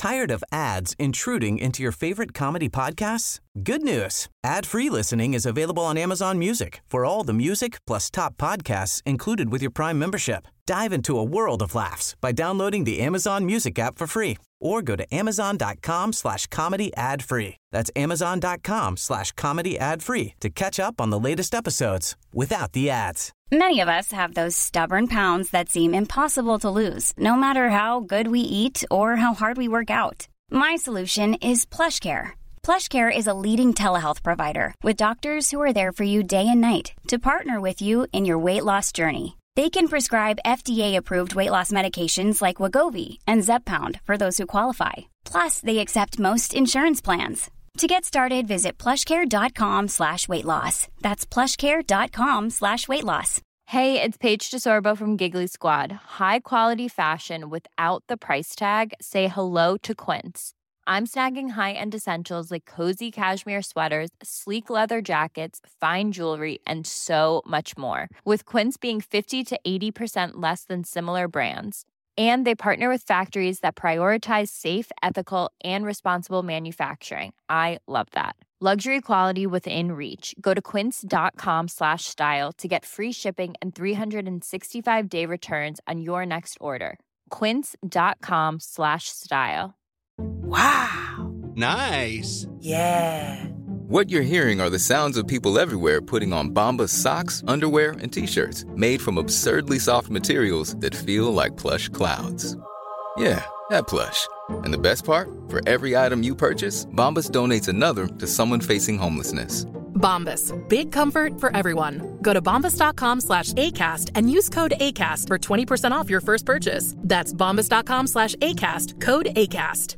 Tired of ads intruding into your favorite comedy podcasts? Good news. Ad-free listening is available on Amazon Music for all the music plus top podcasts included with your Prime membership. Dive into a world of laughs by downloading the Amazon Music app for free or go to amazon.com/comedy ad-free. That's amazon.com/comedy ad-free to catch up on the latest episodes without the ads. Many of us have those stubborn pounds that seem impossible to lose, no matter how good we eat or how hard we work out. My solution is PlushCare. PlushCare is a leading telehealth provider with doctors who are there for you day and night to partner with you in your weight loss journey. They can prescribe FDA-approved weight loss medications like Wegovy and Zepbound for those who qualify. Plus, they accept most insurance plans. To get started, visit plushcare.com/weightloss. That's plushcare.com/weightloss. Hey, it's Paige DeSorbo from Giggly Squad. High quality fashion without the price tag. Say hello to Quince. I'm snagging high-end essentials like cozy cashmere sweaters, sleek leather jackets, fine jewelry, and so much more. With Quince being 50 to 80% less than similar brands. And they partner with factories that prioritize safe, ethical, and responsible manufacturing. I love that. Luxury quality within reach. Go to quince.com/style to get free shipping and 365-day returns on your next order. Quince.com/style. Wow. Nice. Yeah. What you're hearing are the sounds of people everywhere putting on Bombas socks, underwear, and T-shirts made from absurdly soft materials that feel like plush clouds. Yeah, that plush. And the best part? For every item you purchase, Bombas donates another to someone facing homelessness. Bombas. Big comfort for everyone. Go to bombas.com/ACAST and use code ACAST for 20% off your first purchase. That's bombas.com/ACAST. Code ACAST.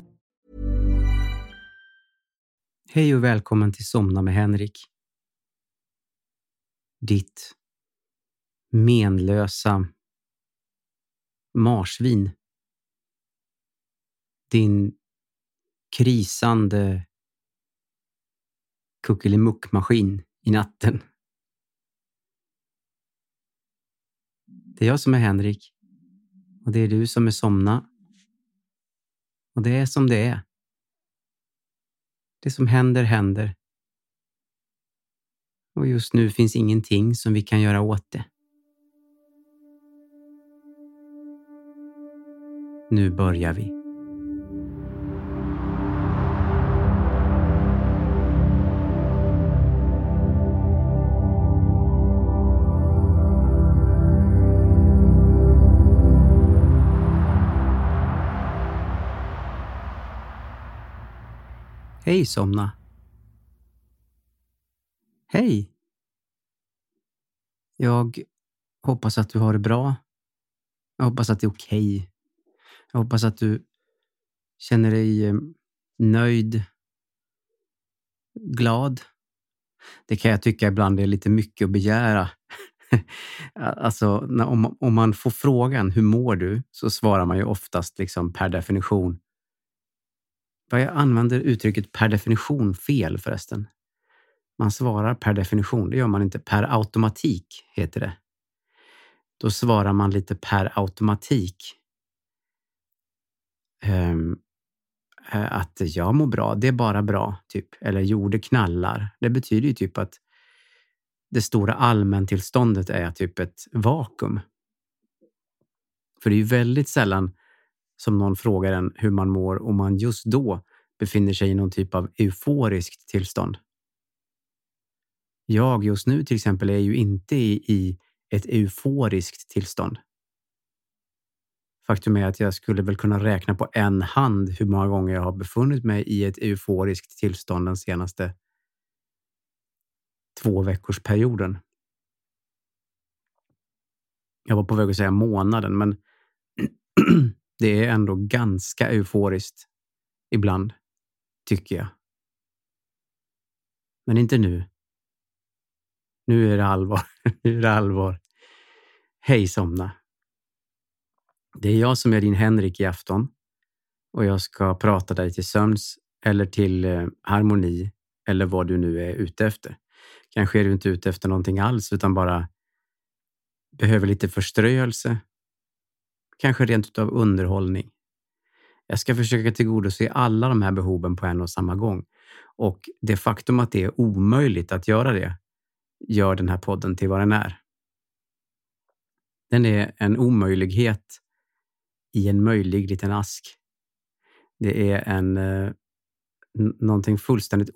Hej och välkommen till Somna med Henrik. Ditt menlösa marsvin. Din krisande kuckelimuckmaskin i natten. Det är jag som är Henrik. Och det är du som är Somna. Och det är som det är. Det som händer, händer. Och just nu finns ingenting som vi kan göra åt det. Nu börjar vi. Hej Somna. Hej. Jag hoppas att du har det bra. Jag hoppas att det är okej. Jag hoppas att du känner dig nöjd, glad. Det kan jag tycka ibland är lite mycket att begära. Alltså, om man får frågan hur mår du, så svarar man ju oftast liksom per definition. Jag använder uttrycket per definition fel förresten. Man svarar per definition, det gör man inte. Per automatik heter det. Då svarar man lite per automatik. Att jag mår bra, det är bara bra typ. Eller jo, det knallar. Det betyder ju typ att det stora allmäntillståndet är typ ett vakuum. För det är ju väldigt sällan som någon frågar en hur man mår och man just då befinner sig i någon typ av euforiskt tillstånd. Jag just nu till exempel är ju inte i ett euforiskt tillstånd. Faktum är att jag skulle väl kunna räkna på en hand hur många gånger jag har befunnit mig i ett euforiskt tillstånd den senaste 2-veckorsperioden. Jag var på väg att säga månaden, men det är ändå ganska euforiskt ibland, tycker jag. Men inte nu. Nu är det allvar. Nu är det allvar. Hej Somna. Det är jag som är din Henrik i afton. Och jag ska prata dig till sömns eller till harmoni. Eller vad du nu är ute efter. Kanske är du inte ute efter någonting alls, utan bara behöver lite förströelse. Kanske rent utav underhållning. Jag ska försöka tillgodose alla de här behoven på en och samma gång. Och det faktum att det är omöjligt att göra det gör den här podden till vad den är. Den är en omöjlighet i en möjlig liten ask. Det är någonting fullständigt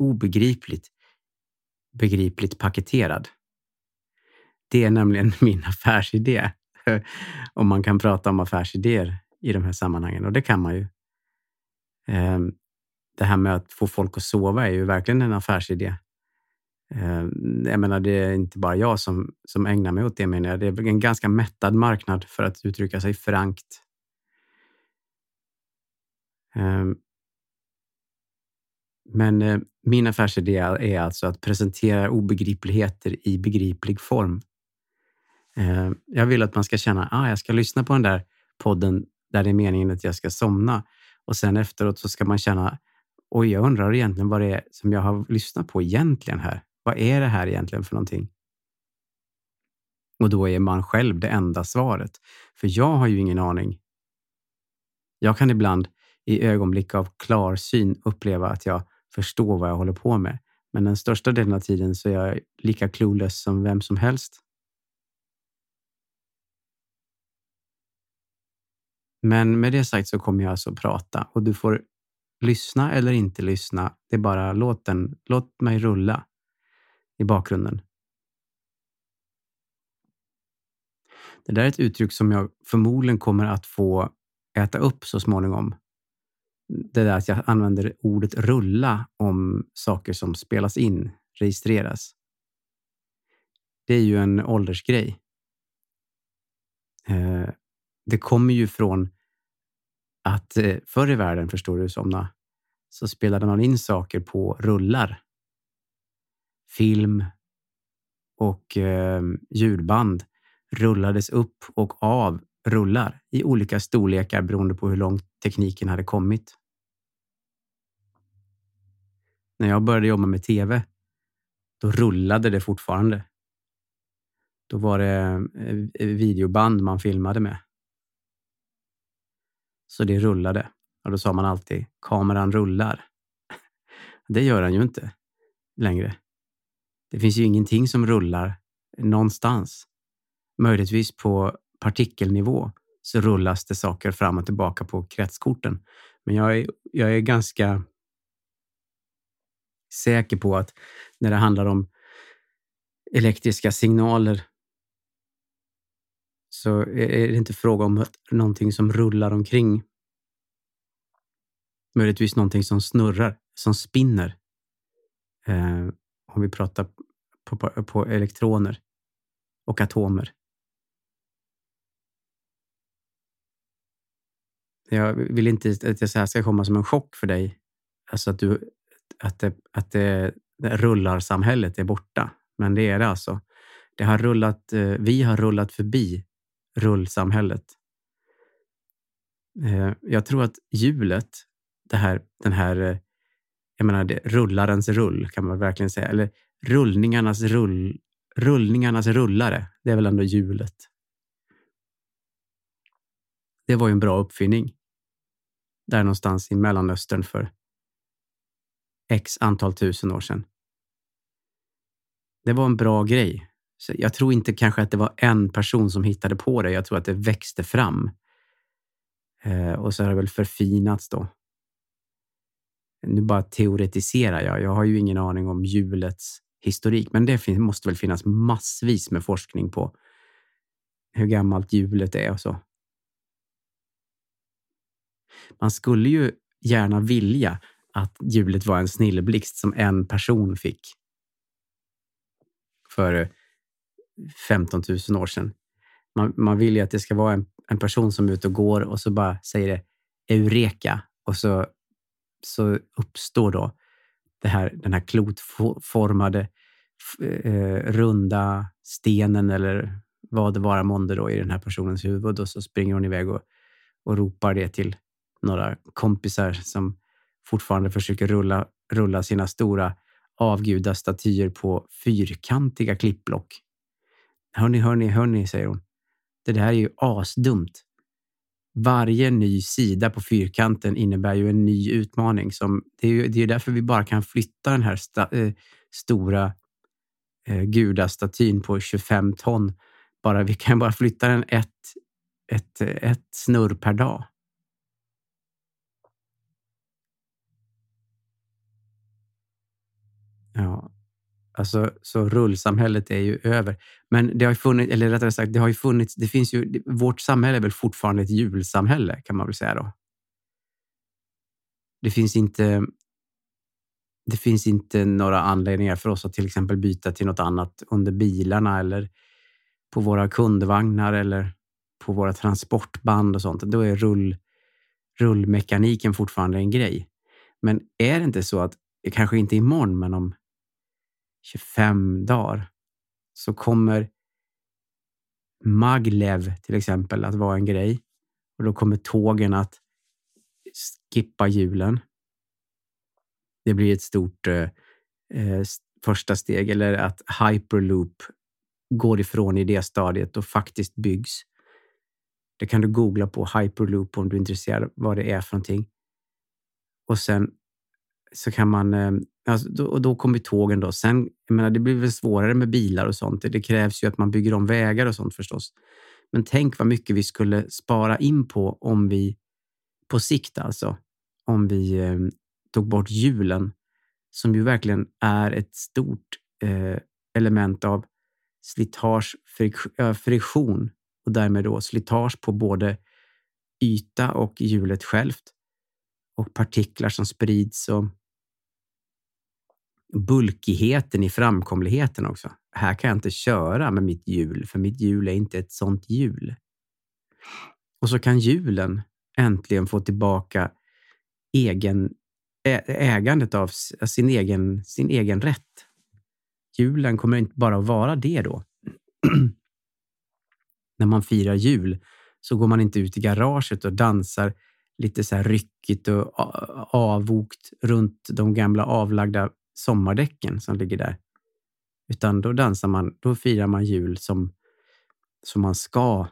begripligt paketerad. Det är nämligen min affärsidé. Om man kan prata om affärsidéer i de här sammanhangen. Och det kan man ju. Det här med att få folk att sova är ju verkligen en affärsidé. Jag menar, det är inte bara jag som ägnar mig åt det, menar jag. Det är en ganska mättad marknad, för att uttrycka sig frankt. Men min affärsidé är alltså att presentera obegripligheter i begriplig form. Jag vill att man ska känna, jag ska lyssna på den där podden där det är meningen att jag ska somna. Och sen efteråt så ska man känna, jag undrar egentligen vad det är som jag har lyssnat på egentligen här. Vad är det här egentligen för någonting? Och då är man själv det enda svaret. För jag har ju ingen aning. Jag kan ibland i ögonblick av klarsyn uppleva att jag förstår vad jag håller på med. Men den största delen av tiden så är jag lika clueless som vem som helst. Men med det sagt så kommer jag alltså prata. Och du får lyssna eller inte lyssna. Det är bara låt mig rulla i bakgrunden. Det där är ett uttryck som jag förmodligen kommer att få äta upp så småningom. Det där att jag använder ordet rulla om saker som spelas in, registreras. Det är ju en åldersgrej. Det kommer ju från att förr i världen, förstår du, somna, så spelade man in saker på rullar. Film och ljudband rullades upp och av rullar i olika storlekar beroende på hur långt tekniken hade kommit. När jag började jobba med tv, då rullade det fortfarande. Då var det videoband man filmade med. Så det rullade. Och då sa man alltid, kameran rullar. Det gör den ju inte längre. Det finns ju ingenting som rullar någonstans. Möjligtvis på partikelnivå så rullas det saker fram och tillbaka på kretskorten. Men jag är ganska säker på att när det handlar om elektriska signaler så är det inte fråga om någonting som rullar omkring. Möjligtvis någonting som snurrar, som spinner. Om vi pratar på elektroner och atomer. Jag vill inte att det så här ska komma som en chock för dig. Alltså att det rullarsamhället är borta. Men det är det alltså. Vi har rullat förbi rullsamhället. Jag tror att hjulet, jag menar det, rullarens rull kan man verkligen säga. Eller rullningarnas rullare. Det är väl ändå hjulet. Det var ju en bra uppfinning. Där någonstans i Mellanöstern för x antal tusen år sedan. Det var en bra grej. Så jag tror inte kanske att det var en person som hittade på det. Jag tror att det växte fram. Och så har det väl förfinats då. Nu bara teoretiserar jag. Jag har ju ingen aning om hjulets historik. Men det måste väl finnas massvis med forskning på hur gammalt hjulet är och så. Man skulle ju gärna vilja att hjulet var en snilleblixt som en person fick för 15 000 år sedan. Man vill ju att det ska vara en person som är ute och går och så bara säger det eureka och så uppstår då den här klotformade runda stenen eller vad det vara månde då i den här personens huvud, och så springer hon iväg och ropar det till några kompisar som fortfarande försöker rulla sina stora avgudastatyer på fyrkantiga klippblock. Hörni, säger hon. Det där är ju asdumt. varje ny sida på fyrkanten innebär ju en ny utmaning. Det är ju därför vi bara kan flytta den här stora gudastatyn på 25 ton. Vi kan bara flytta den ett snurr per dag. Ja, alltså så rullsamhället är ju över. Men det har ju funnits, eller rättare sagt, det har ju funnits, det finns ju, vårt samhälle är väl fortfarande ett julsamhälle, kan man väl säga då. Det finns inte några anledningar för oss att till exempel byta till något annat under bilarna eller på våra kundvagnar eller på våra transportband och sånt. Då är rullmekaniken fortfarande en grej. Men är det inte så att, kanske inte imorgon, men om 25 dagar så kommer maglev till exempel att vara en grej. Och då kommer tågen att skippa julen. Det blir ett stort första steg, eller att Hyperloop går ifrån idéstadiet och faktiskt byggs. Det kan du googla på, Hyperloop, om du är intresserad vad det är för någonting. Och sen så kan man, då kommer tågen då. Sen, jag menar, det blir väl svårare med bilar och sånt. Det krävs ju att man bygger om vägar och sånt förstås. Men tänk vad mycket vi skulle spara in på om vi, på sikt alltså, om vi tog bort julen, som ju verkligen är ett stort element av slitage, friktion och därmed då slitage på både yta och hjulet självt och partiklar som sprids och bulkigheten i framkomligheten också. Här kan jag inte köra med mitt hjul, för mitt hjul är inte ett sånt hjul. Och så kan hjulen äntligen få tillbaka ägandet av sin egen rätt. Julen kommer inte bara att vara det då. När man firar jul så går man inte ut i garaget och dansar lite så här ryckigt och avvokt runt de gamla avlagda sommardäcken som ligger där. Utan då firar man jul som man ska.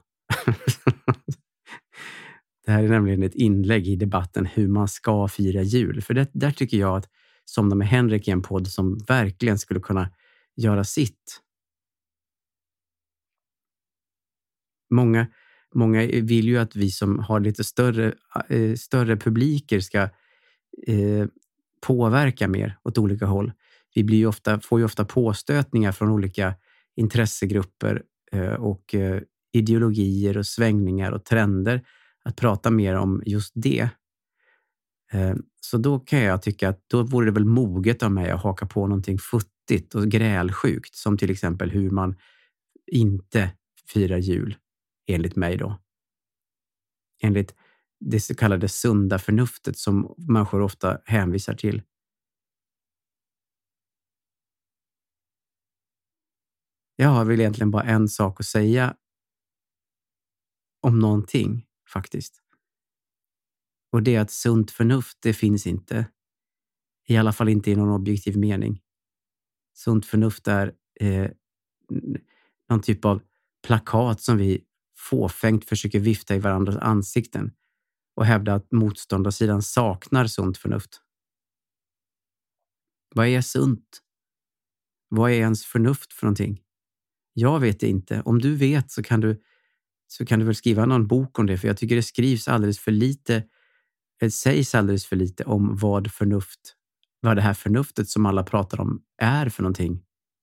Det här är nämligen ett inlägg i debatten hur man ska fira jul. För där tycker jag att Somna med Henrik är en podd som verkligen skulle kunna göra sitt. Många vill ju att vi som har lite större publiker ska påverka mer åt olika håll. Vi får ju ofta påstötningar från olika intressegrupper och ideologier och svängningar och trender att prata mer om just det. Så då kan jag tycka att då vore det väl moget av mig att haka på någonting futtigt och grälsjukt, som till exempel hur man inte firar jul, enligt mig då. Enligt det så kallade sunda förnuftet som människor ofta hänvisar till. Jag har väl egentligen bara en sak att säga om någonting faktiskt. Och det är att sunt förnuft, det finns inte. I alla fall inte i någon objektiv mening. Sunt förnuft är någon typ av plakat som vi fåfängt försöker vifta i varandras ansikten och hävda att motståndarsidan saknar sunt förnuft. Vad är sunt? Vad är ens förnuft för någonting? Jag vet det inte. Om du vet så kan du väl skriva någon bok om det, för jag tycker det skrivs alldeles för lite, det sägs alldeles för lite om vad det här förnuftet som alla pratar om är för någonting.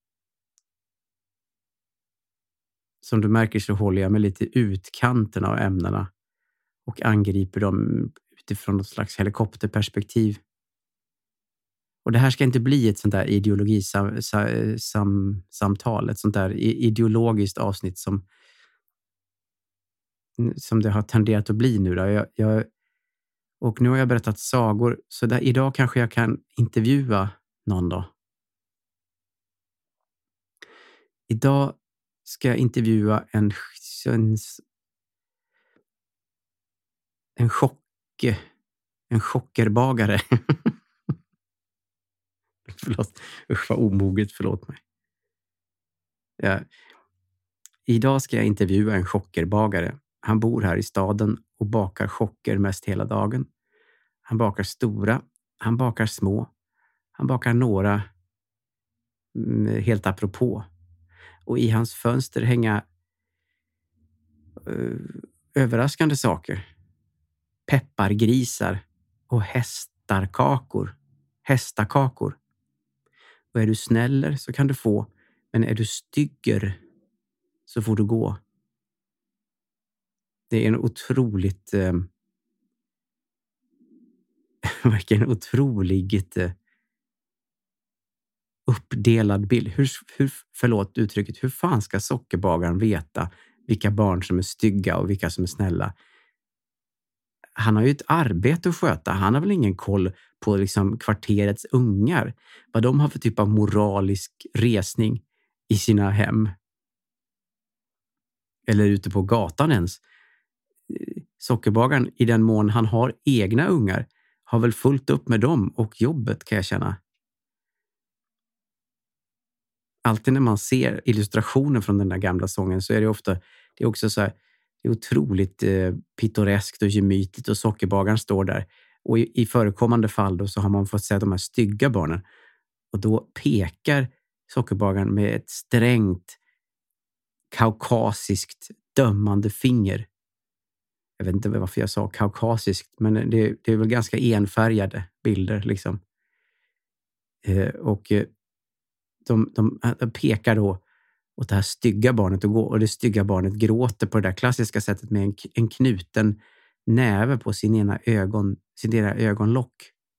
Som du märker så håller jag mig lite utkanten av ämnena och angriper dem utifrån något slags helikopterperspektiv. Och det här ska inte bli ett sånt där ideologisamtal, ett sånt där ideologiskt avsnitt som det har tenderat att bli nu då. Och nu har jag berättat sagor, så idag kanske jag kan intervjua någon då. Idag ska jag intervjua en chockerbagare. Förlåt, usch vad omoget, förlåt mig. Idag ska jag intervjua en chockerbagare. Han bor här i staden och bakar chocker mest hela dagen. Han bakar stora, han bakar små, han bakar några helt apropå. Och i hans fönster hänga överraskande saker. Peppargrisar och hästakakor. Och är du snäller så kan du få, men är du stygger så får du gå. Det är en otroligt vilken otroligt uppdelad bild. Förlåt uttrycket, hur fan ska sockerbagaren veta vilka barn som är stygga och vilka som är snälla? Han har ju ett arbete att sköta. Han har väl ingen koll på liksom kvarterets ungar. Vad de har för typ av moralisk resning i sina hem. Eller ute på gatan ens. Sockerbagaren, i den mån han har egna ungar, har väl fullt upp med dem och jobbet, kan jag känna. Alltid när man ser illustrationer från den där gamla sången så är det ofta, det är också så här, det är otroligt pittoreskt och gemytligt och sockerbagaren står där. Och i förekommande fall då så har man fått se de här stygga barnen. Och då pekar sockerbagaren med ett strängt kaukasiskt dömande finger. Jag vet inte varför jag sa kaukasiskt, men det är väl ganska enfärgade bilder liksom. Och de pekar då åt det här stygga barnet och det stygga barnet gråter på det där klassiska sättet med en knuten näve på sin ena ögonlock.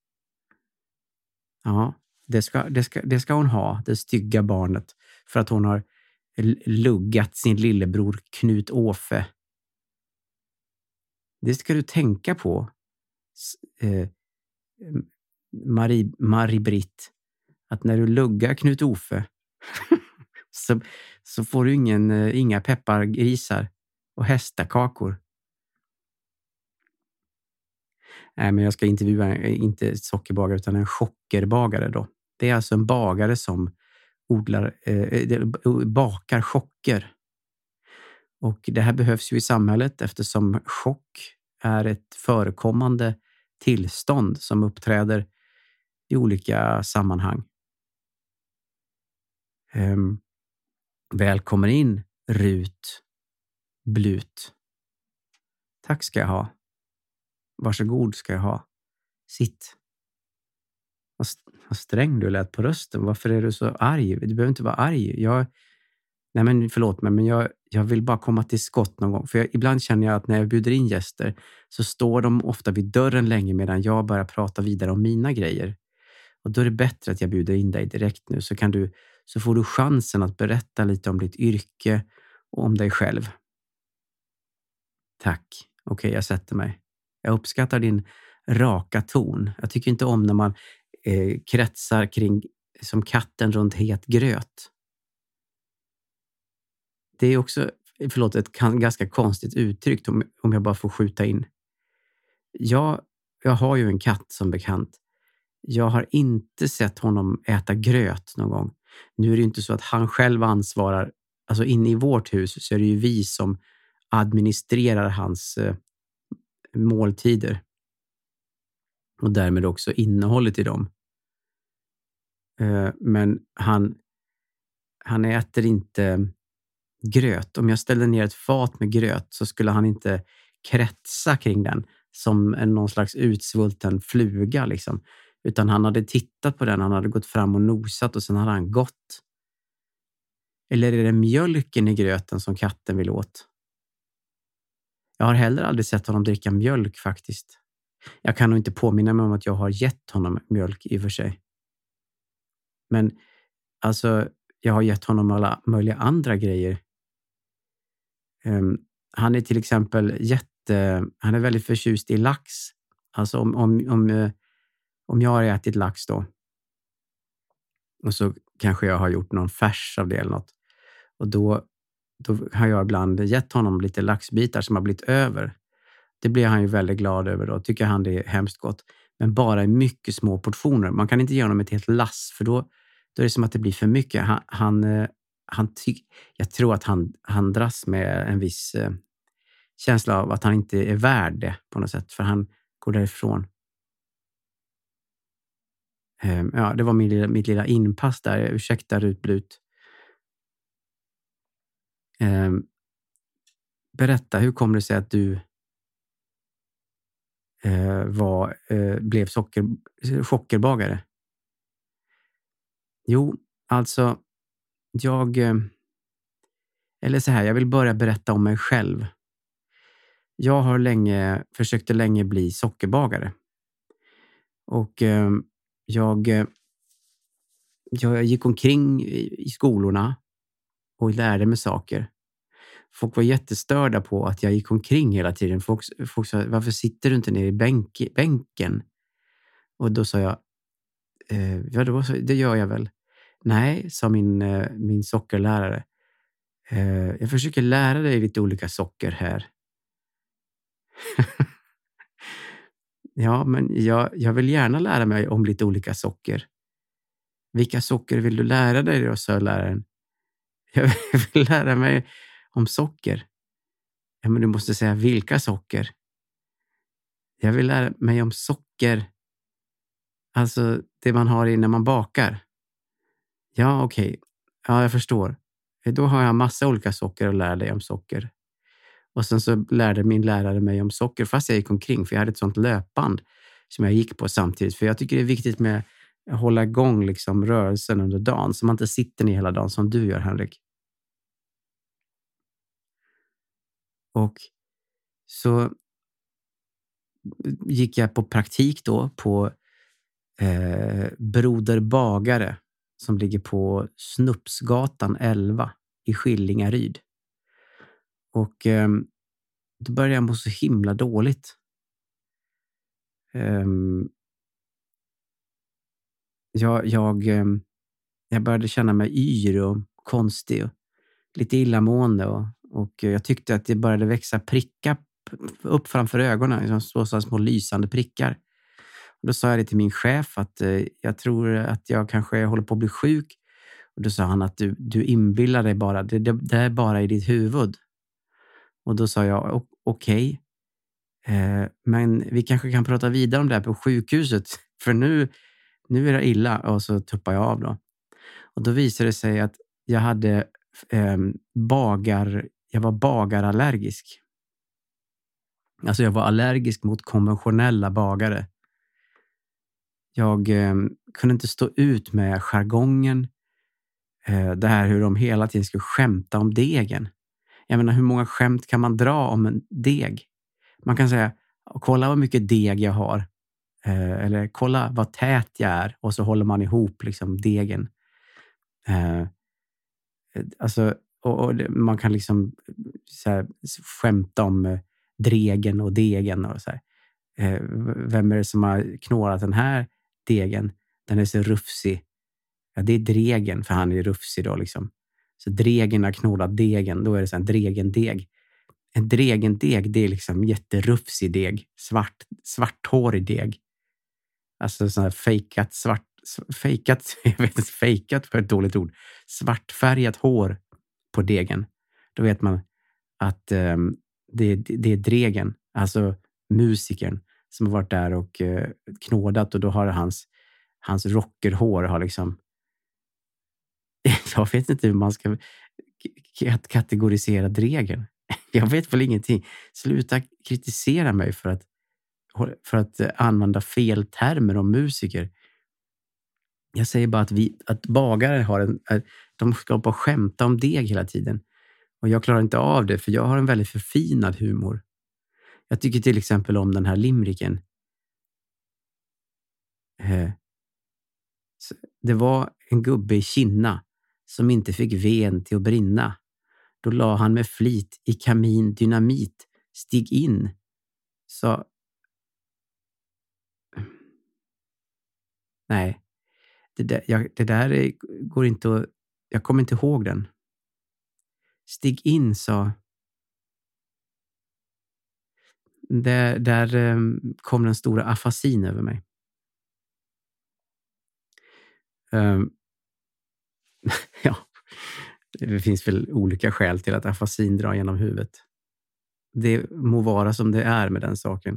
Ja, det ska hon ha, det stygga barnet, för att hon har luggat sin lillebror Knut Åfe. Det ska du tänka på, Marie-Britt, att när du luggar Knut Åfe så får du inga peppargrisar och hästakakor. Nej, men jag ska intervjua inte sockerbagare utan en chockerbagare då. Det är alltså en bagare som bakar chocker. Och det här behövs ju i samhället eftersom chock är ett förekommande tillstånd som uppträder i olika sammanhang. Välkommen in, Rut Blut. Tack ska jag ha. Varsågod ska jag ha. Sitt. Vad sträng du lät på rösten. Varför är du så arg? Du behöver inte vara arg. Nej men förlåt mig, men jag vill bara komma till skott någon gång. För ibland känner jag att när jag bjuder in gäster så står de ofta vid dörren länge medan jag börjar prata vidare om mina grejer. Och då är det bättre att jag bjuder in dig direkt nu, så får du chansen att berätta lite om ditt yrke och om dig själv. Tack. Okej, jag sätter mig. Jag uppskattar din raka ton. Jag tycker inte om när man kretsar kring som katten runt het gröt. Det är också, ett ganska konstigt uttryck om jag bara får skjuta in. Jag har ju en katt som bekant. Jag har inte sett honom äta gröt någon gång. Nu är det ju inte så att han själv ansvarar, alltså inne i vårt hus så är det ju vi som administrerar hans måltider. Och därmed också innehållet i dem. Men han äter inte gröt. Om jag ställde ner ett fat med gröt så skulle han inte kretsa kring den som någon slags utsvulten fluga liksom. Utan han hade tittat på den, han hade gått fram och nosat och sen hade han gått. Eller är det mjölken i gröten som katten vill åt? Jag har heller aldrig sett honom dricka mjölk faktiskt. Jag kan nog inte påminna mig om att jag har gett honom mjölk i och för sig. Men alltså, jag har gett honom alla möjliga andra grejer. Han är till exempel han är väldigt förtjust i lax. Alltså om jag har ätit lax då och så kanske jag har gjort någon färs av det eller något. Och då har jag ibland gett honom lite laxbitar som har blivit över. Det blir han ju väldigt glad över då. Tycker han det är hemskt gott. Men bara i mycket små portioner. Man kan inte ge honom ett helt lass för då är det som att det blir för mycket. Jag tror att han dras med en viss känsla av att han inte är värd det på något sätt, för han går därifrån. Ja, det var mitt lilla inpass där. Ursäkta Rutblut. Berätta, hur kommer det sig att du blev sockerbagare? Jo, alltså eller så här, jag vill börja berätta om mig själv. Jag har försökte länge bli sockerbagare. Och jag gick omkring i skolorna och lärde mig saker. Folk var jättestörda på att jag gick omkring hela tiden. Folk sa, varför sitter du inte ner i bänken? Och då sa jag, det gör jag väl. Nej, sa min sockerlärare. Jag försöker lära dig lite olika socker här. Ja, men jag vill gärna lära mig om lite olika socker. Vilka socker vill du lära dig då, sa läraren. Jag vill lära mig om socker. Ja, men du måste säga vilka socker. Jag vill lära mig om socker. Alltså det man har i när man bakar. Ja, okej. Ja, jag förstår. Då har jag massa olika socker att lära dig om socker. Och sen så lärde min lärare mig om socker fast jag gick omkring, för jag hade ett sånt löpband som jag gick på samtidigt. För jag tycker det är viktigt med att hålla igång liksom rörelsen under dagen, så man inte sitter ner hela dagen som du gör, Henrik. Och så gick jag på praktik då på Broder Bagare som ligger på Snupsgatan 11 i Skillingaryd. Och då började jag må så himla dåligt. Jag började känna mig yr och konstig och lite illamående och jag tyckte att det började växa prickar upp framför ögonen, som små lysande prickar. Och då sa jag det till min chef att jag tror att jag kanske håller på att bli sjuk. Och då sa han att du inbillar dig bara, det är bara i ditt huvud. Och då sa jag okej. Men vi kanske kan prata vidare om det här på sjukhuset, för nu är det illa. Och så tuppade jag av då. Och då visade det sig att jag hade jag var bagarallergisk. Alltså jag var allergisk mot konventionella bagare. Jag kunde inte stå ut med jargongen. Det här hur de hela tiden skulle skämta om degen. Jag menar, hur många skämt kan man dra om en deg? Man kan säga, kolla vad mycket deg jag har. Eller kolla vad tät jag är. Och så håller man ihop liksom degen. Alltså, och man kan liksom så här, skämta om dregen och degen. Och så här. Vem är det som har knårat den här degen? Den är så rufsig. Ja, det är dregen, för han är rufsig då liksom. Så dregen har knådat degen, då är det så en dregendeg. En dregendeg, det är liksom jätterufsig deg. Svarthårig deg. Alltså sån här fejkat för ett dåligt ord. Svartfärgat hår på degen. Då vet man att det är dregen, alltså musikern som har varit där och knådat, och då har hans rockerhår har liksom, jag vet inte hur man ska kategorisera dregen. Jag vet väl ingenting. Sluta kritisera mig för att använda fel termer om musiker. Jag säger bara att bagare de ska bara skämta om deg hela tiden. Och jag klarar inte av det, för jag har en väldigt förfinad humor. Jag tycker till exempel om den här limericken. Det var en gubbe i Kina som inte fick ven till att brinna. Då la han med flit i kamin dynamit. Stig in. Så nej. Det där går inte att... Jag kommer inte ihåg den. Stig in, sa... Där kom den stora afasin över mig. Ja, det finns väl olika skäl till att afasin drar genom huvudet. det må vara som det är med den saken.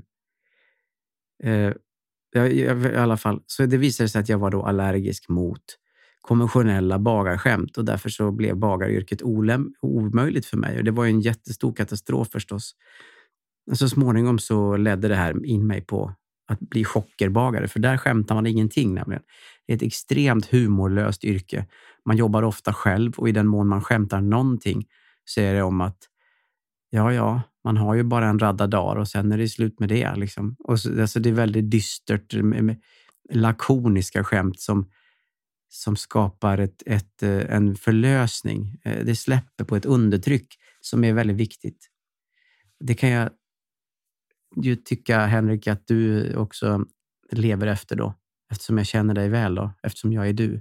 I alla fall, så det visade sig att jag var då allergisk mot konventionella bagarskämt och därför så blev bagaryrket omöjligt för mig. Och det var ju en jättestor katastrof förstås. Och så småningom så ledde det här in mig på att bli chockerbagare, för där skämtar man ingenting nämligen. Det är ett extremt humorlöst yrke. Man jobbar ofta själv och i den mån man skämtar någonting så är det om att ja, man har ju bara en radda dagar och sen är det slut med det. Liksom. Och så, alltså det är väldigt dystert med lakoniska skämt som skapar en förlösning. Det släpper på ett undertryck som är väldigt viktigt. Det kan jag ju tycka, Henrik, att du också lever efter då. Eftersom jag känner dig väl då. Eftersom jag är du.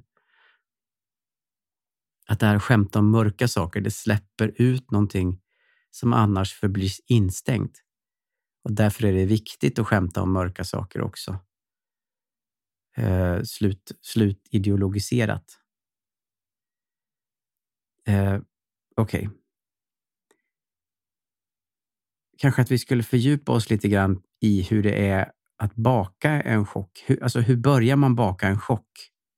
Att det här skämt om mörka saker, det släpper ut någonting som annars förblir instängt. Och därför är det viktigt att skämta om mörka saker också. Slut ideologiserat. Okej. Kanske att vi skulle fördjupa oss lite grann i hur det är att baka en chock. Hur börjar man baka en chock?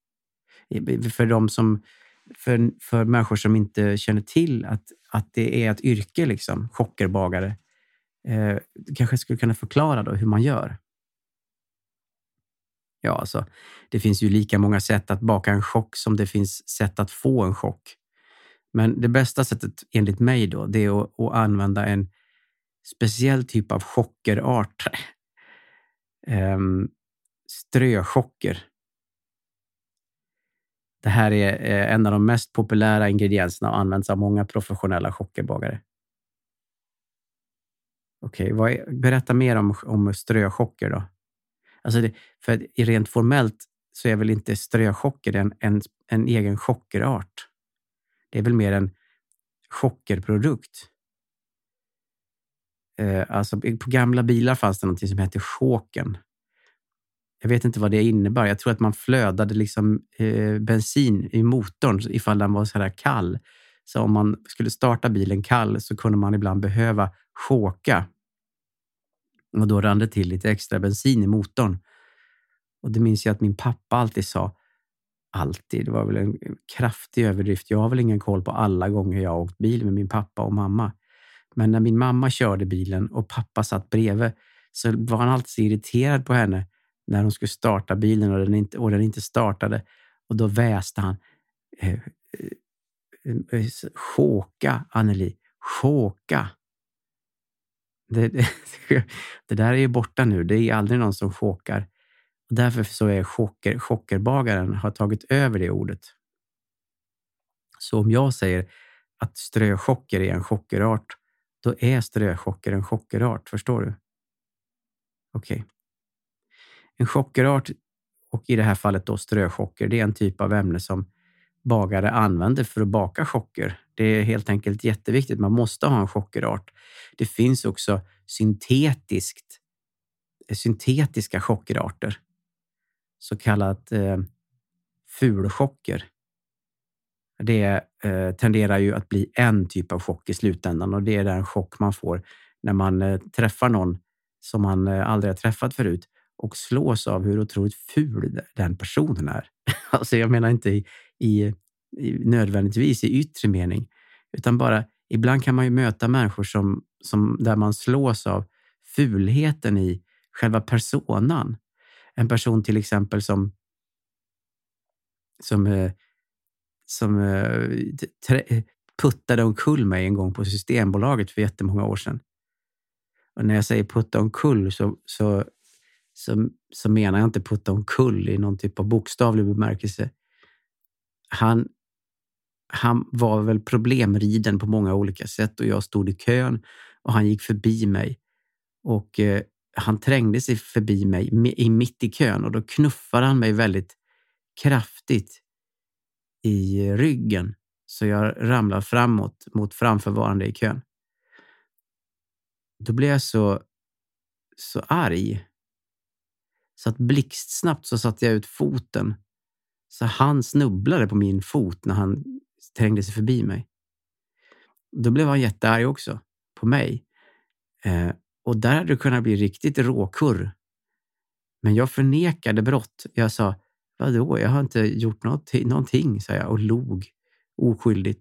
För människor som inte känner till att det är ett yrke, liksom, chockerbagare. Kanske skulle kunna förklara då hur man gör. Ja, alltså, det finns ju lika många sätt att baka en chock som det finns sätt att få en chock. Men det bästa sättet enligt mig då, det är att använda en speciell typ av chockerart. Ströchocker. Det här är en av de mest populära ingredienserna och används av många professionella chockerbagare. Okej, berätta mer om ströchocker då. Alltså för rent formellt så är väl inte ströchocker en egen chockerart. Det är väl mer en chockerprodukt. Alltså på gamla bilar fanns det något som heter choken. Jag vet inte vad det innebär. Jag tror att man flödade liksom bensin i motorn ifall den var så här kall. Så om man skulle starta bilen kall så kunde man ibland behöva choka. Och då rann det till lite extra bensin i motorn. Och det minns jag att min pappa alltid sa. Alltid. Det var väl en kraftig överdrift. Jag har väl ingen koll på alla gånger jag har åkt bil med min pappa och mamma. Men när min mamma körde bilen och pappa satt bredvid så var han alltid irriterad på henne när hon skulle starta bilen och den inte startade. Och då väste han. Choka, Anneli. Choka. Det där är ju borta nu. Det är aldrig någon som chokar. Och därför så är chockerbagaren har tagit över det ordet. Så om jag säger att ströchocker är en chockerart, då är ströchocker en chockerart. Förstår du? Okej. En chockerart, och i det här fallet då ströchocker, det är en typ av ämne som bagare använder för att baka chocker. Det är helt enkelt jätteviktigt. Man måste ha en chockerart. Det finns också syntetiska chockerarter. Så kallat fulchocker. Det tenderar ju att bli en typ av chock i slutändan. Och det är den chock man får när man träffar någon som man aldrig har träffat förut. Och slås av hur otroligt ful den personen är. Alltså jag menar inte nödvändigtvis i yttre mening. Utan bara, ibland kan man ju möta människor där man slås av fulheten i själva personan. En person till exempel som puttade omkull mig en gång på Systembolaget för jättemånga år sedan. Och när jag säger putta omkull så menar jag inte putta omkull i någon typ av bokstavlig bemärkelse. Han var väl problemriden på många olika sätt och jag stod i kön och han gick förbi mig. Och han trängde sig förbi mig mitt i kön och då knuffade han mig väldigt kraftigt i ryggen. Så jag ramlade framåt mot framförvarande i kön. Då blev jag så arg. Så att blixtsnabbt så satte jag ut foten. Så han snubblade på min fot när han trängde sig förbi mig. Då blev han jättearg också på mig. Och där hade det kunnat bli riktigt råkurr. Men jag förnekade brott. Jag sa, vadå? Jag har inte gjort någonting, sa jag och log oskyldigt.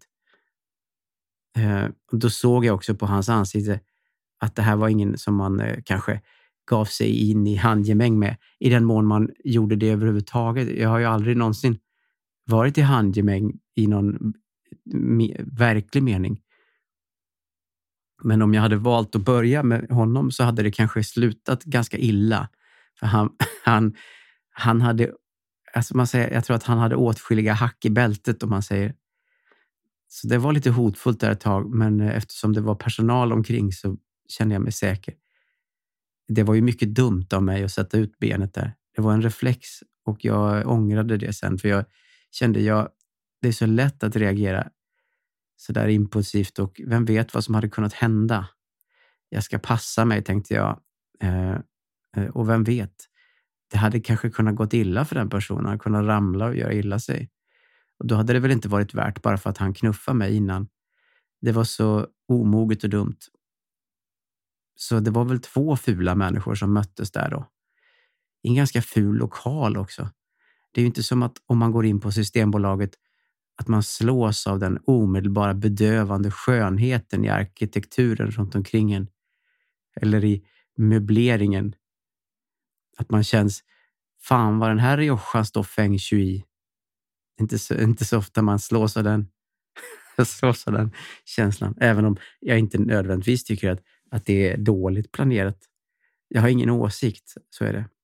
Och då såg jag också på hans ansikte att det här var ingen som man kanske gav sig in i handgemäng med. I den mån man gjorde det överhuvudtaget. Jag har ju aldrig någonsin varit i handgemäng i någon verklig mening. Men om jag hade valt att börja med honom så hade det kanske slutat ganska illa. För han hade, alltså man säger, jag tror att han hade åtskilliga hack i bältet om man säger. Så det var lite hotfullt där ett tag, men eftersom det var personal omkring så kände jag mig säker. Det var ju mycket dumt av mig att sätta ut benet där. Det var en reflex och jag ångrade det sen, för jag kände det är så lätt att reagera så där impulsivt och vem vet vad som hade kunnat hända. Jag ska passa mig, tänkte jag. Och vem vet, det hade kanske kunnat gått illa för den personen. Han kunnat ramla och göra illa sig. Och då hade det väl inte varit värt bara för att han knuffade mig innan. Det var så omoget och dumt. Så det var väl 2 fula människor som möttes där då. I en ganska ful lokal också. Det är ju inte som att om man går in på Systembolaget att man slås av den omedelbara bedövande skönheten i arkitekturen runt omkring en. Eller i möbleringen. Att man känns, fan vad den här Riojan står feng shui. Inte så ofta man slås av den känslan. Även om jag inte nödvändigtvis tycker att det är dåligt planerat. Jag har ingen åsikt, så är det.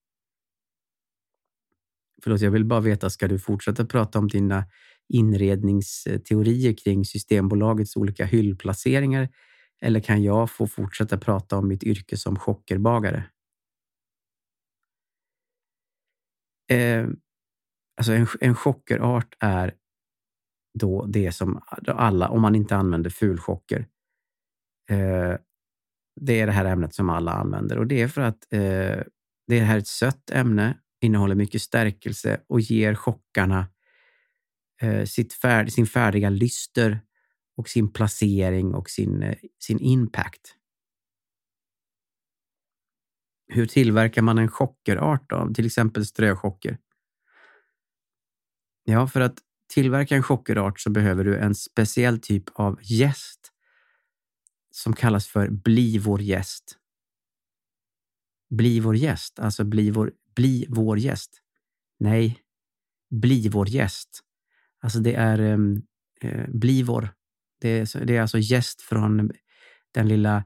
Förlåt, jag vill bara veta, ska du fortsätta prata om dina inredningsteorier kring Systembolagets olika hyllplaceringar? Eller kan jag få fortsätta prata om mitt yrke som chockerbagare? Alltså en chockerart är då det som alla, om man inte använder fulchocker, det är det här ämnet som alla använder. Och det är för att det här är ett sött ämne, innehåller mycket stärkelse och ger chockarna sin färdiga lyster och sin placering och sin impact. Hur tillverkar man en chockerart då? Till exempel ströchocker. Ja, för att tillverka en chockerart så behöver du en speciell typ av jäst som kallas för bli vår jäst. Bli vår jäst, alltså bli vår jäst. Nej, bli vår jäst. Alltså det är blivor. Det är alltså jäst från den lilla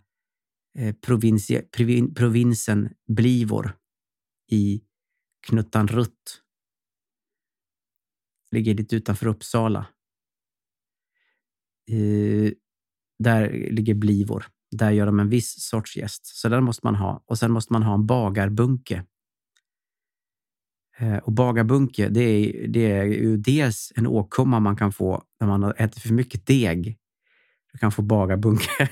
provinsen Blivor i Knuttanrutt. Ligger lite utanför Uppsala. Där ligger Blivor. Där gör de en viss sorts jäst. Så den måste man ha. Och sen måste man ha en bagarbunke. Och bagarbunke, det är ju dels en åkomma man kan få när man har ätit för mycket deg. Du kan få bagarbunke.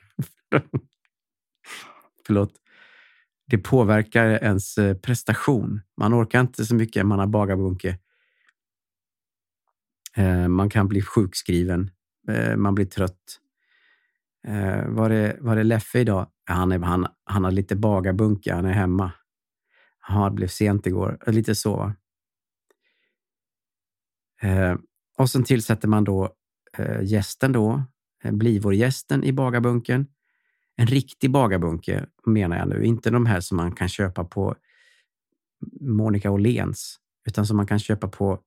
Förlåt. Det påverkar ens prestation. Man orkar inte så mycket när man har bagarbunke. Man kan bli sjukskriven. Man blir trött. Var det Leffe idag? Han har lite bagarbunke. Han är hemma. Det blev sent igår. Lite så, va? Och sen tillsätter man då jästen då. Blivor-jästen i bagarbunken. En riktig bagarbunke menar jag nu. Inte de här som man kan köpa på Monica Åhléns. Utan som man kan köpa på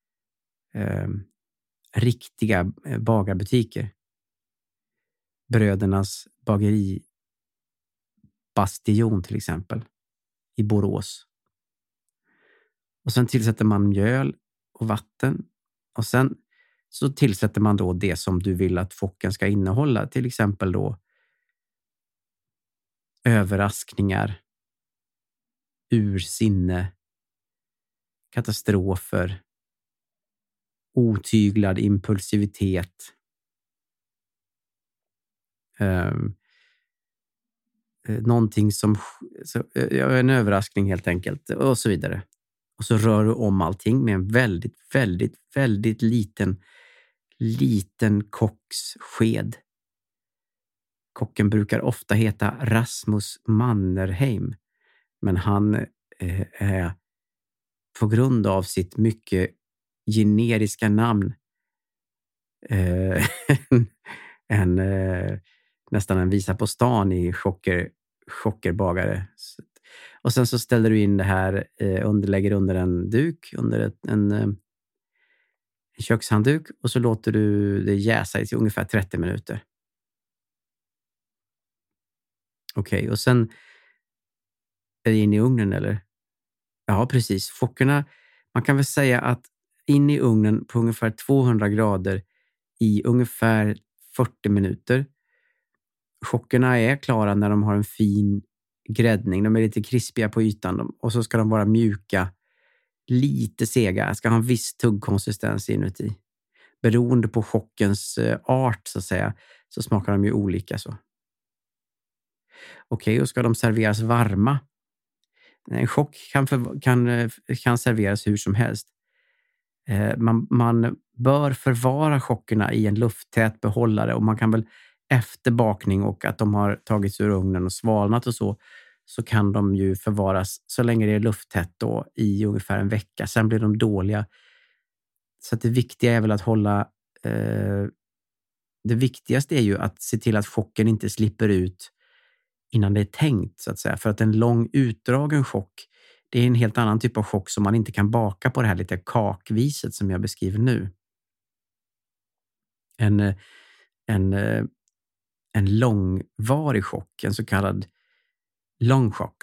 riktiga bagarbutiker. Brödernas bageri Bastion till exempel. I Borås. Och sen tillsätter man mjöl och vatten. Och sen så tillsätter man då det som du vill att focken ska innehålla. Till exempel då överraskningar, ursinne, katastrofer, otyglad impulsivitet, någonting som en överraskning helt enkelt och så vidare. Och så rör du om allting med en väldigt, väldigt, väldigt liten kockssked. Kocken brukar ofta heta Rasmus Mannerheim, men han är på grund av sitt mycket generiska namn en, nästan en visa på stan i chockerbagare. Och sen så ställer du in det här, lägger under en duk, under en kökshandduk, och så låter du det jäsa i ungefär 30 minuter. Okej, och sen är det in i ugnen, eller? Ja, precis. Chockerna, man kan väl säga att in i ugnen på ungefär 200 grader i ungefär 40 minuter. Chockerna är klara när de har en fin gräddning. De är lite krispiga på ytan och så ska de vara mjuka, lite sega. Ska ha en viss tuggkonsistens inuti. Beroende på chockens art så att säga, så smakar de ju olika så. Okej, och ska de serveras varma? En chock kan serveras hur som helst. Man bör förvara chockerna i en lufttät behållare, och man kan väl efter bakning och att de har tagits ur ugnen och svalnat och så kan de ju förvaras så länge det är lufttätt då i ungefär en vecka. Sen blir de dåliga. Så att det viktiga är väl att hålla... det viktigaste är ju att se till att chocken inte slipper ut innan det är tänkt så att säga. För att en lång utdragen chock, det är en helt annan typ av chock som man inte kan baka på det här lite kakviset som jag beskriver nu. En långvarig chock, en så kallad långchock.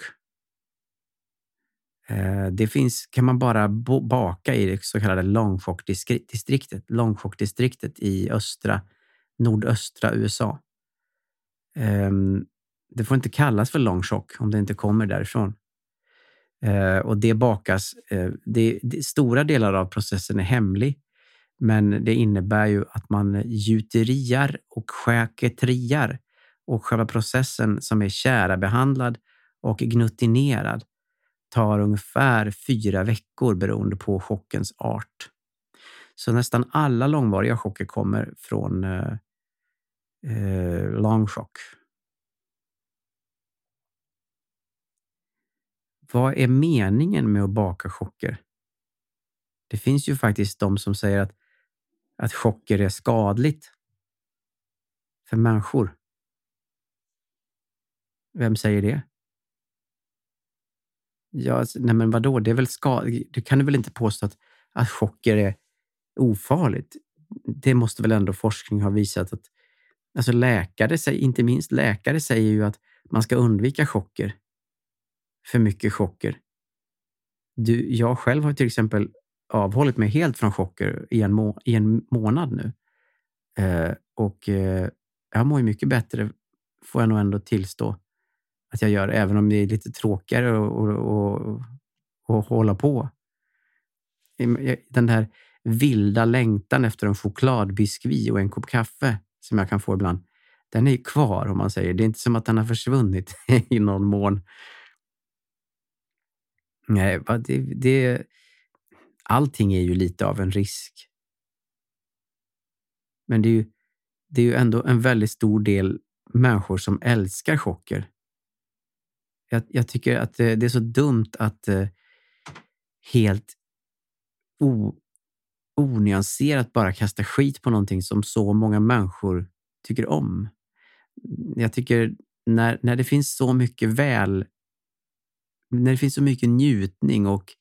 Det kan man bara baka i det så kallade långchockdistriktet i nordöstra USA. Det får inte kallas för långchock om det inte kommer därifrån. Och det bakas, stora delar av processen är hemlig, men det innebär ju att man gjuteriar och skäketriar, och själva processen som är tjärabehandlad och gnuttinerad tar ungefär 4 veckor beroende på chockens art. Så nästan alla långvariga chocker kommer från långchock. Vad är meningen med att baka chocker? Det finns ju faktiskt de som säger att chocker är skadligt för människor. Vem säger det? Ja, nej men vadå? Det är väl du kan väl inte påstå att chocker är ofarligt? Det måste väl ändå forskning ha visat att... Alltså inte minst läkare säger ju att man ska undvika chocker. För mycket chocker. Jag själv har till exempel avhållit mig helt från chocker i en månad nu. Jag mår ju mycket bättre, får jag nog ändå tillstå att jag gör, även om det är lite tråkigare att hålla på. Den där vilda längtan efter en chokladbiskvi och en kopp kaffe som jag kan få ibland, den är ju kvar om man säger. Det är inte som att den har försvunnit i någon mån. Nej, allting är ju lite av en risk. Men det är ju ändå en väldigt stor del människor som älskar chocker. Jag tycker att det är så dumt att helt onyanserat bara kasta skit på någonting som så många människor tycker om. Jag tycker när det finns så mycket när det finns så mycket njutning och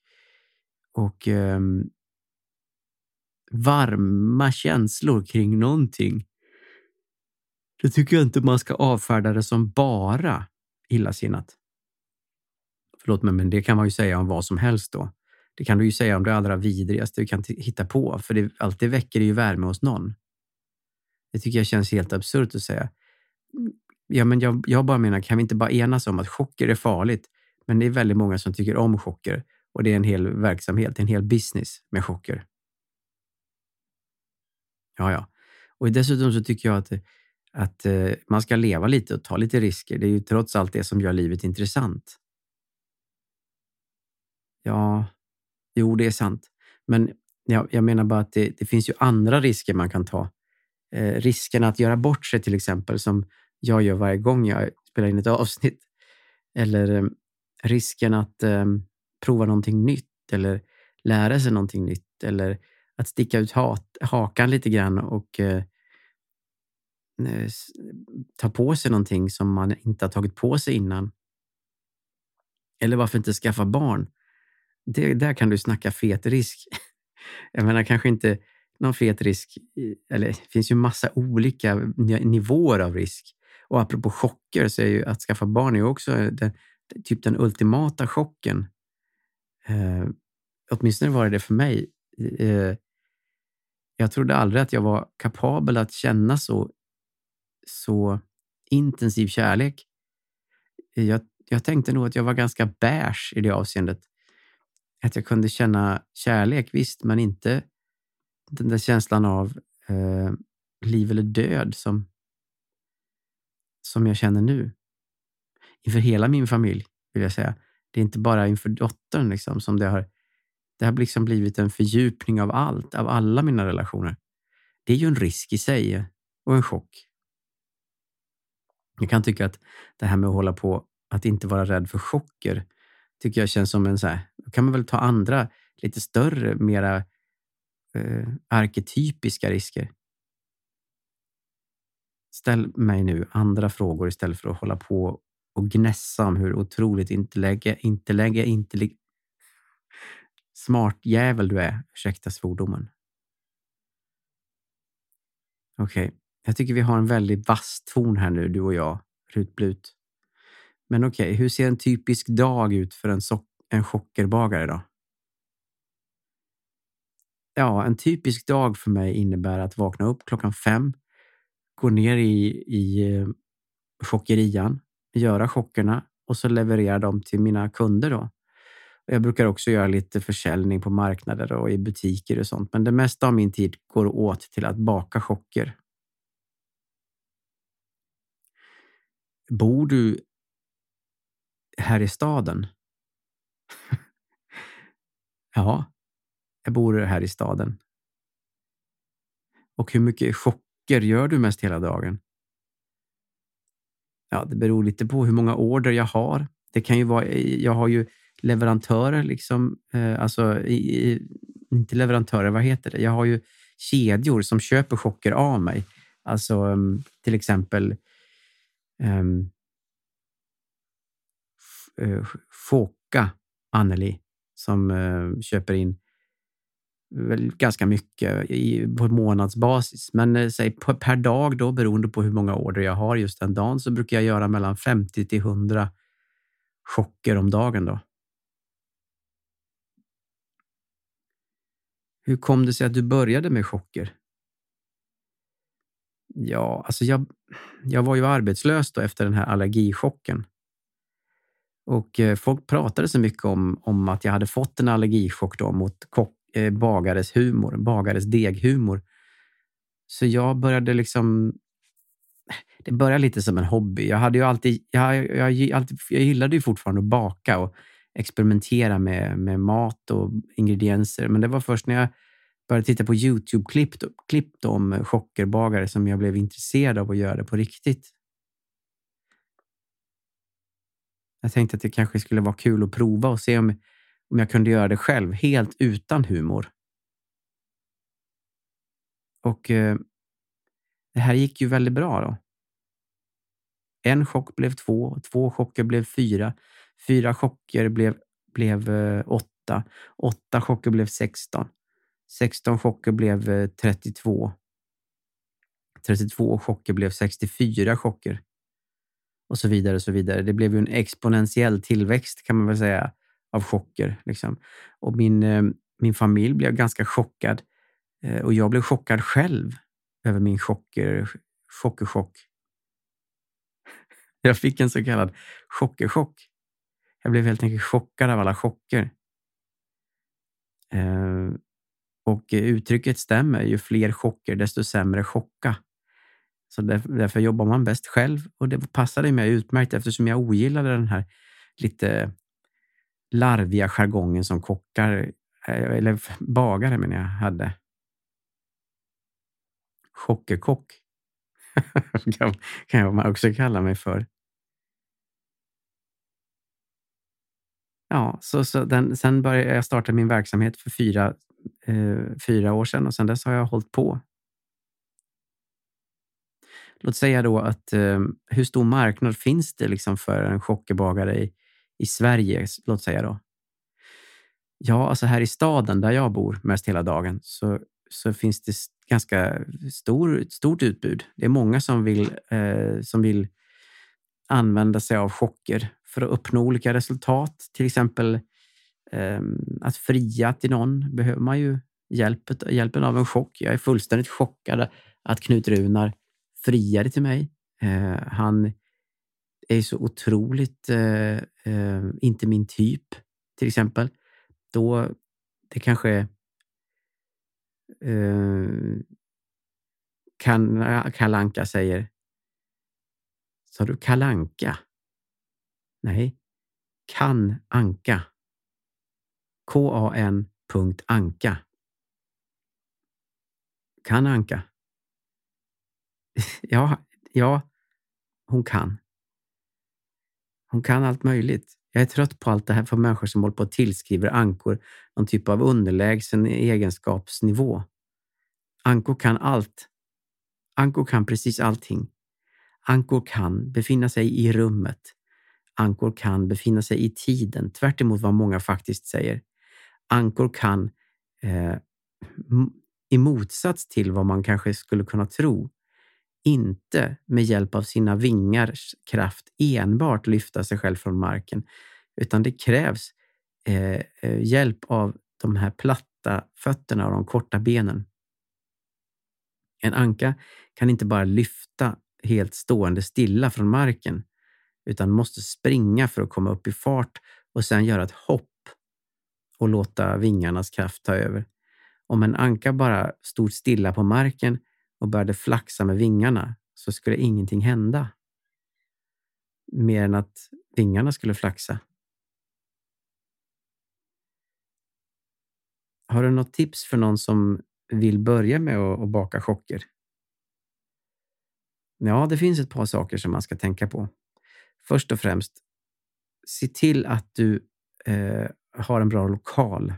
varma känslor kring någonting, då tycker jag inte man ska avfärda det som bara illasinnat. Förlåt mig, men det kan man ju säga om vad som helst då. Det kan du ju säga om det allra vidrigaste du kan hitta på, för alltid väcker det ju värme hos någon. Det tycker jag känns helt absurt att säga. Ja, men jag bara menar, kan vi inte bara enas om att chocker är farligt? Men det är väldigt många som tycker om chocker, och det är en hel verksamhet, en hel business med chocker. Ja. Och dessutom så tycker jag att man ska leva lite och ta lite risker. Det är ju trots allt det som gör livet intressant. Ja, jo, det är sant. Men jag menar bara att det finns ju andra risker man kan ta. Risken att göra bort sig till exempel, som jag gör varje gång jag spelar in ett avsnitt. Eller risken att prova någonting nytt eller lära sig någonting nytt. Eller att sticka ut hakan lite grann och ta på sig någonting som man inte har tagit på sig innan. Eller varför inte skaffa barn? Där kan du snacka fet risk. Jag menar kanske inte någon fet risk, eller det finns ju massa olika nivåer av risk. Och apropå chocker så är ju att skaffa barn är ju också typ den ultimata chocken. Åtminstone var det för mig. Jag trodde aldrig att jag var kapabel att känna så intensiv kärlek. Jag tänkte nog att jag var ganska beige i det avseendet. Att jag kunde känna kärlek, visst, men inte den där känslan av liv eller död som jag känner nu. Inför hela min familj, vill jag säga. Det är inte bara inför dottern liksom, som det har liksom blivit en fördjupning av allt, av alla mina relationer. Det är ju en risk i sig och en chock. Jag kan tycka att det här med att hålla på att inte vara rädd för chocker tycker jag känns som en så här, då kan man väl ta andra lite större, mera arketypiska risker. Ställ mig nu andra frågor istället för att hålla på och gnässa om hur otroligt smart jävel du är. Ursäkta svordomen. Okej. Jag tycker vi har en väldigt vass ton här nu, du och jag, Rutblut. Men okej, hur ser en typisk dag ut för en chockerbagare då? Ja, en typisk dag för mig innebär att vakna upp 5:00, gå ner i chockerian, göra chockerna och så leverera dem till mina kunder då. Och jag brukar också göra lite försäljning på marknader och i butiker och sånt. Men det mesta av min tid går åt till att baka chocker. Bor du här i staden? Ja, jag bor här i staden. Och hur mycket chocker gör du mest hela dagen? Ja, det beror lite på hur många order jag har. Det kan ju vara, jag har ju leverantörer liksom, inte leverantörer, vad heter det? Jag har ju kedjor som köper chocker av mig. Alltså till exempel Foka Anneli som köper in väl ganska mycket på månadsbasis. Men säg per dag då, beroende på hur många order jag har just den dagen, så brukar jag göra mellan 50 till 100 chocker om dagen då. Hur kom det sig att du började med chocker? Ja, alltså jag var ju arbetslös då efter den här allergichocken. Och folk pratade så mycket om att jag hade fått en allergichock då mot bagares deghumor. Så jag började liksom, det började lite som en hobby. Jag hade ju alltid, jag gillade ju fortfarande att baka och experimentera med mat och ingredienser. Men det var först när jag började titta på YouTube-klipp om chockerbagare som jag blev intresserad av att göra det på riktigt. Jag tänkte att det kanske skulle vara kul att prova och se om jag kunde göra det själv, helt utan humor. Och det här gick ju väldigt bra då. En chock blev 2, 2 chocker blev 4, 4 chocker blev 8, 8 chocker blev 16, 16 chocker blev 32, 32 chocker blev 64 chocker. Och så vidare och så vidare. Det blev ju en exponentiell tillväxt kan man väl säga av chocker. Liksom. Och min familj blev ganska chockad. Och jag blev chockad själv över min chockerchock. Jag fick en så kallad chockerchock. Jag blev helt enkelt chockad av alla chocker. Och uttrycket stämmer. Ju fler chocker desto sämre chocka. Så därför jobbar man bäst själv. Och det passade mig utmärkt eftersom jag ogillade den här lite larviga jargongen som kockar, eller bagare men jag hade. Chockerkock. kan man också kalla mig för. Ja, sen började jag starta min verksamhet för 4 år sedan och sen dess har jag hållit på. Låt säga då att hur stor marknad finns det liksom för en chockebagare i Sverige, låt säga då? Ja, alltså här i staden där jag bor mest hela dagen så finns det ganska stort utbud. Det är många som vill använda sig av chocker för att uppnå olika resultat. Till exempel att fria till någon behöver man ju hjälpen av en chock. Jag är fullständigt chockad att Knut Runar friade till mig. Han är så otroligt inte min typ, till exempel. Då det kanske Kalle Anka säger. Sa du Kalle Anka? Nej. Kan Anka. KAN.Anka. Kan Anka. Ja, hon kan. Hon kan allt möjligt. Jag är trött på allt det här för människor som håller på att tillskriver ankor någon typ av underlägsen egenskapsnivå. Ankor kan allt. Ankor kan precis allting. Ankor kan befinna sig i rummet. Ankor kan befinna sig i tiden, tvärt emot vad många faktiskt säger. Ankor kan, i motsats till vad man kanske skulle kunna tro, inte med hjälp av sina vingars kraft enbart lyfta sig själv från marken, utan det krävs hjälp av de här platta fötterna och de korta benen. En anka kan inte bara lyfta helt stående stilla från marken, utan måste springa för att komma upp i fart och sen göra ett hopp och låta vingarnas kraft ta över. Om en anka bara stod stilla på marken och började flaxa med vingarna så skulle ingenting hända. Mer än att vingarna skulle flaxa. Har du något tips för någon som vill börja med att baka chocker? Ja, det finns ett par saker som man ska tänka på. Först och främst, se till att du har en bra lokal.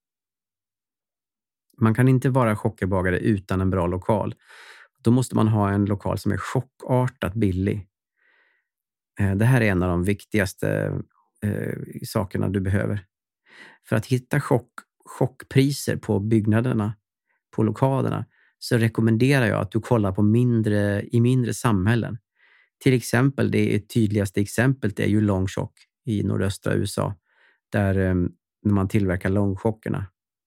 Man kan inte vara chockerbagare utan en bra lokal. Då måste man ha en lokal som är chockartat billig. Det här är en av de viktigaste sakerna du behöver. För att hitta chockpriser på byggnaderna, på lokalerna, så rekommenderar jag att du kollar på mindre samhällen. Till exempel, det tydligaste exemplet är ju Longchock i nordöstra USA, där man tillverkar långchockerna.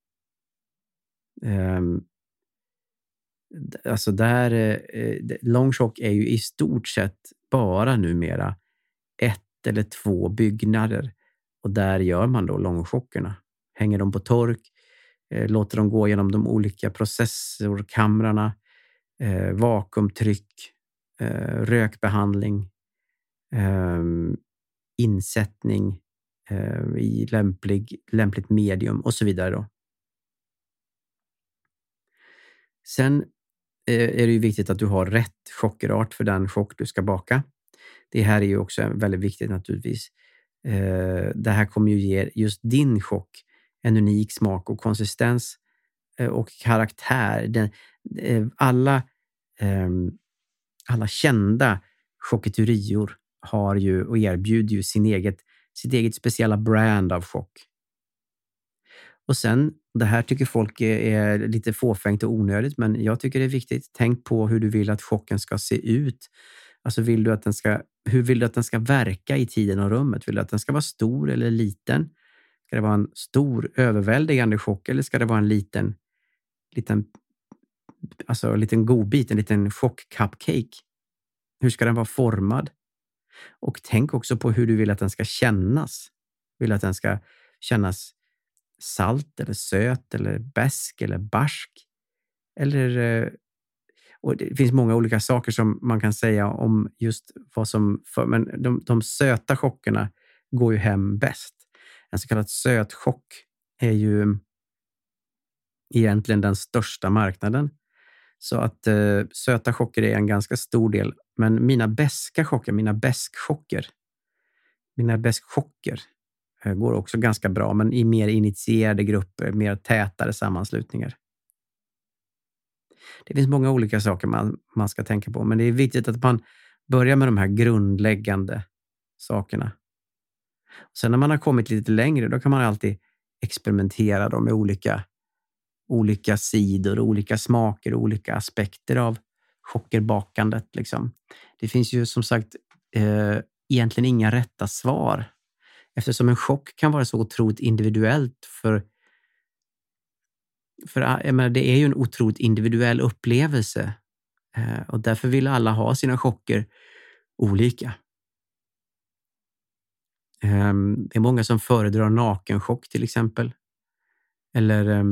Alltså Longchock är ju i stort sett bara numera 1 eller 2 byggnader, och där gör man då långchockerna. Hänger dem på tork, låter dem gå genom de olika processorkamrarna, vakuumtryck, rökbehandling, insättning i lämpligt medium och så vidare då. Sen är det ju viktigt att du har rätt chockerart för den chock du ska baka. Det här är ju också väldigt viktigt naturligtvis. Det här kommer ju ge just din chock en unik smak och konsistens och karaktär. Alla kända chocketurior har ju och erbjuder ju sitt eget speciella brand av chock. Och sen, det här tycker folk är lite fåfängt och onödigt, men jag tycker det är viktigt. Tänk på hur du vill att chocken ska se ut. Alltså hur vill du att den ska verka i tiden och rummet? Vill du att den ska vara stor eller liten? Ska det vara en stor överväldigande chock, eller ska det vara en liten godbit, en liten chock-cupcake? Hur ska den vara formad? Och tänk också på hur du vill att den ska kännas. Vill du att den ska kännas salt eller söt eller besk eller barsk? Och det finns många olika saker som man kan säga om just men de söta chockerna går ju hem bäst. En så kallad sötchock är ju egentligen den största marknaden. Så att söta chocker är en ganska stor del. Men mina bäskchocker går också ganska bra, men i mer initierade grupper, mer tätare sammanslutningar. Det finns många olika saker man ska tänka på, men det är viktigt att man börjar med de här grundläggande sakerna. Sen när man har kommit lite längre, då kan man alltid experimentera då med olika sidor, olika smaker, olika aspekter av chockerbakandet. Liksom. Det finns ju som sagt egentligen inga rätta svar. Eftersom en chock kan vara så otroligt individuellt för jag menar, det är ju en otroligt individuell upplevelse. Och därför vill alla ha sina chocker olika. Det är många som föredrar nakenchock till exempel. Eller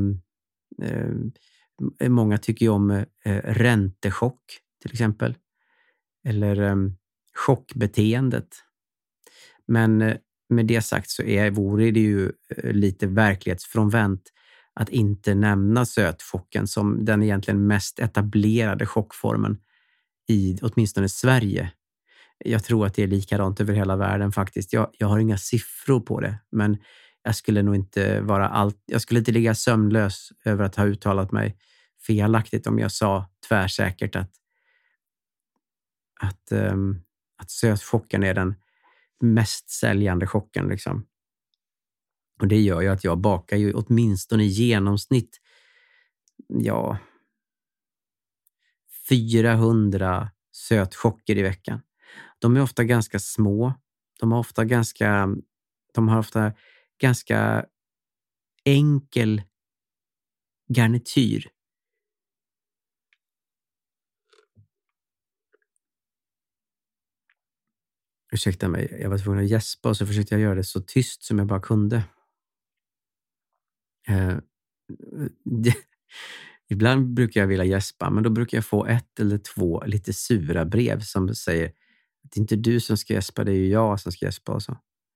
många tycker ju om räntechock till exempel. Eller chockbeteendet. Men med det sagt så vore det ju lite verklighetsfrånvänt att inte nämna sötchocken som den egentligen mest etablerade chockformen i åtminstone Sverige. Jag tror att det är likadant över hela världen faktiskt. Jag har inga siffror på det, men jag skulle nog inte jag skulle inte ligga sömnlös över att ha uttalat mig felaktigt om jag sa tvärsäkert att sötchocken är den mest säljande chocken liksom. Och det gör ju att jag bakar ju åtminstone i genomsnitt 400 sötchocker i veckan. De är ofta ganska små. De har ofta ganska enkel garnityr. Ursäkta mig, jag var tvungen att gäspa och så försökte jag göra det så tyst som jag bara kunde. Ibland brukar jag vilja gäspa, men då brukar jag få 1 eller 2 lite sura brev som säger att det är inte du som ska gäspa, det är ju jag som ska gäspa och så.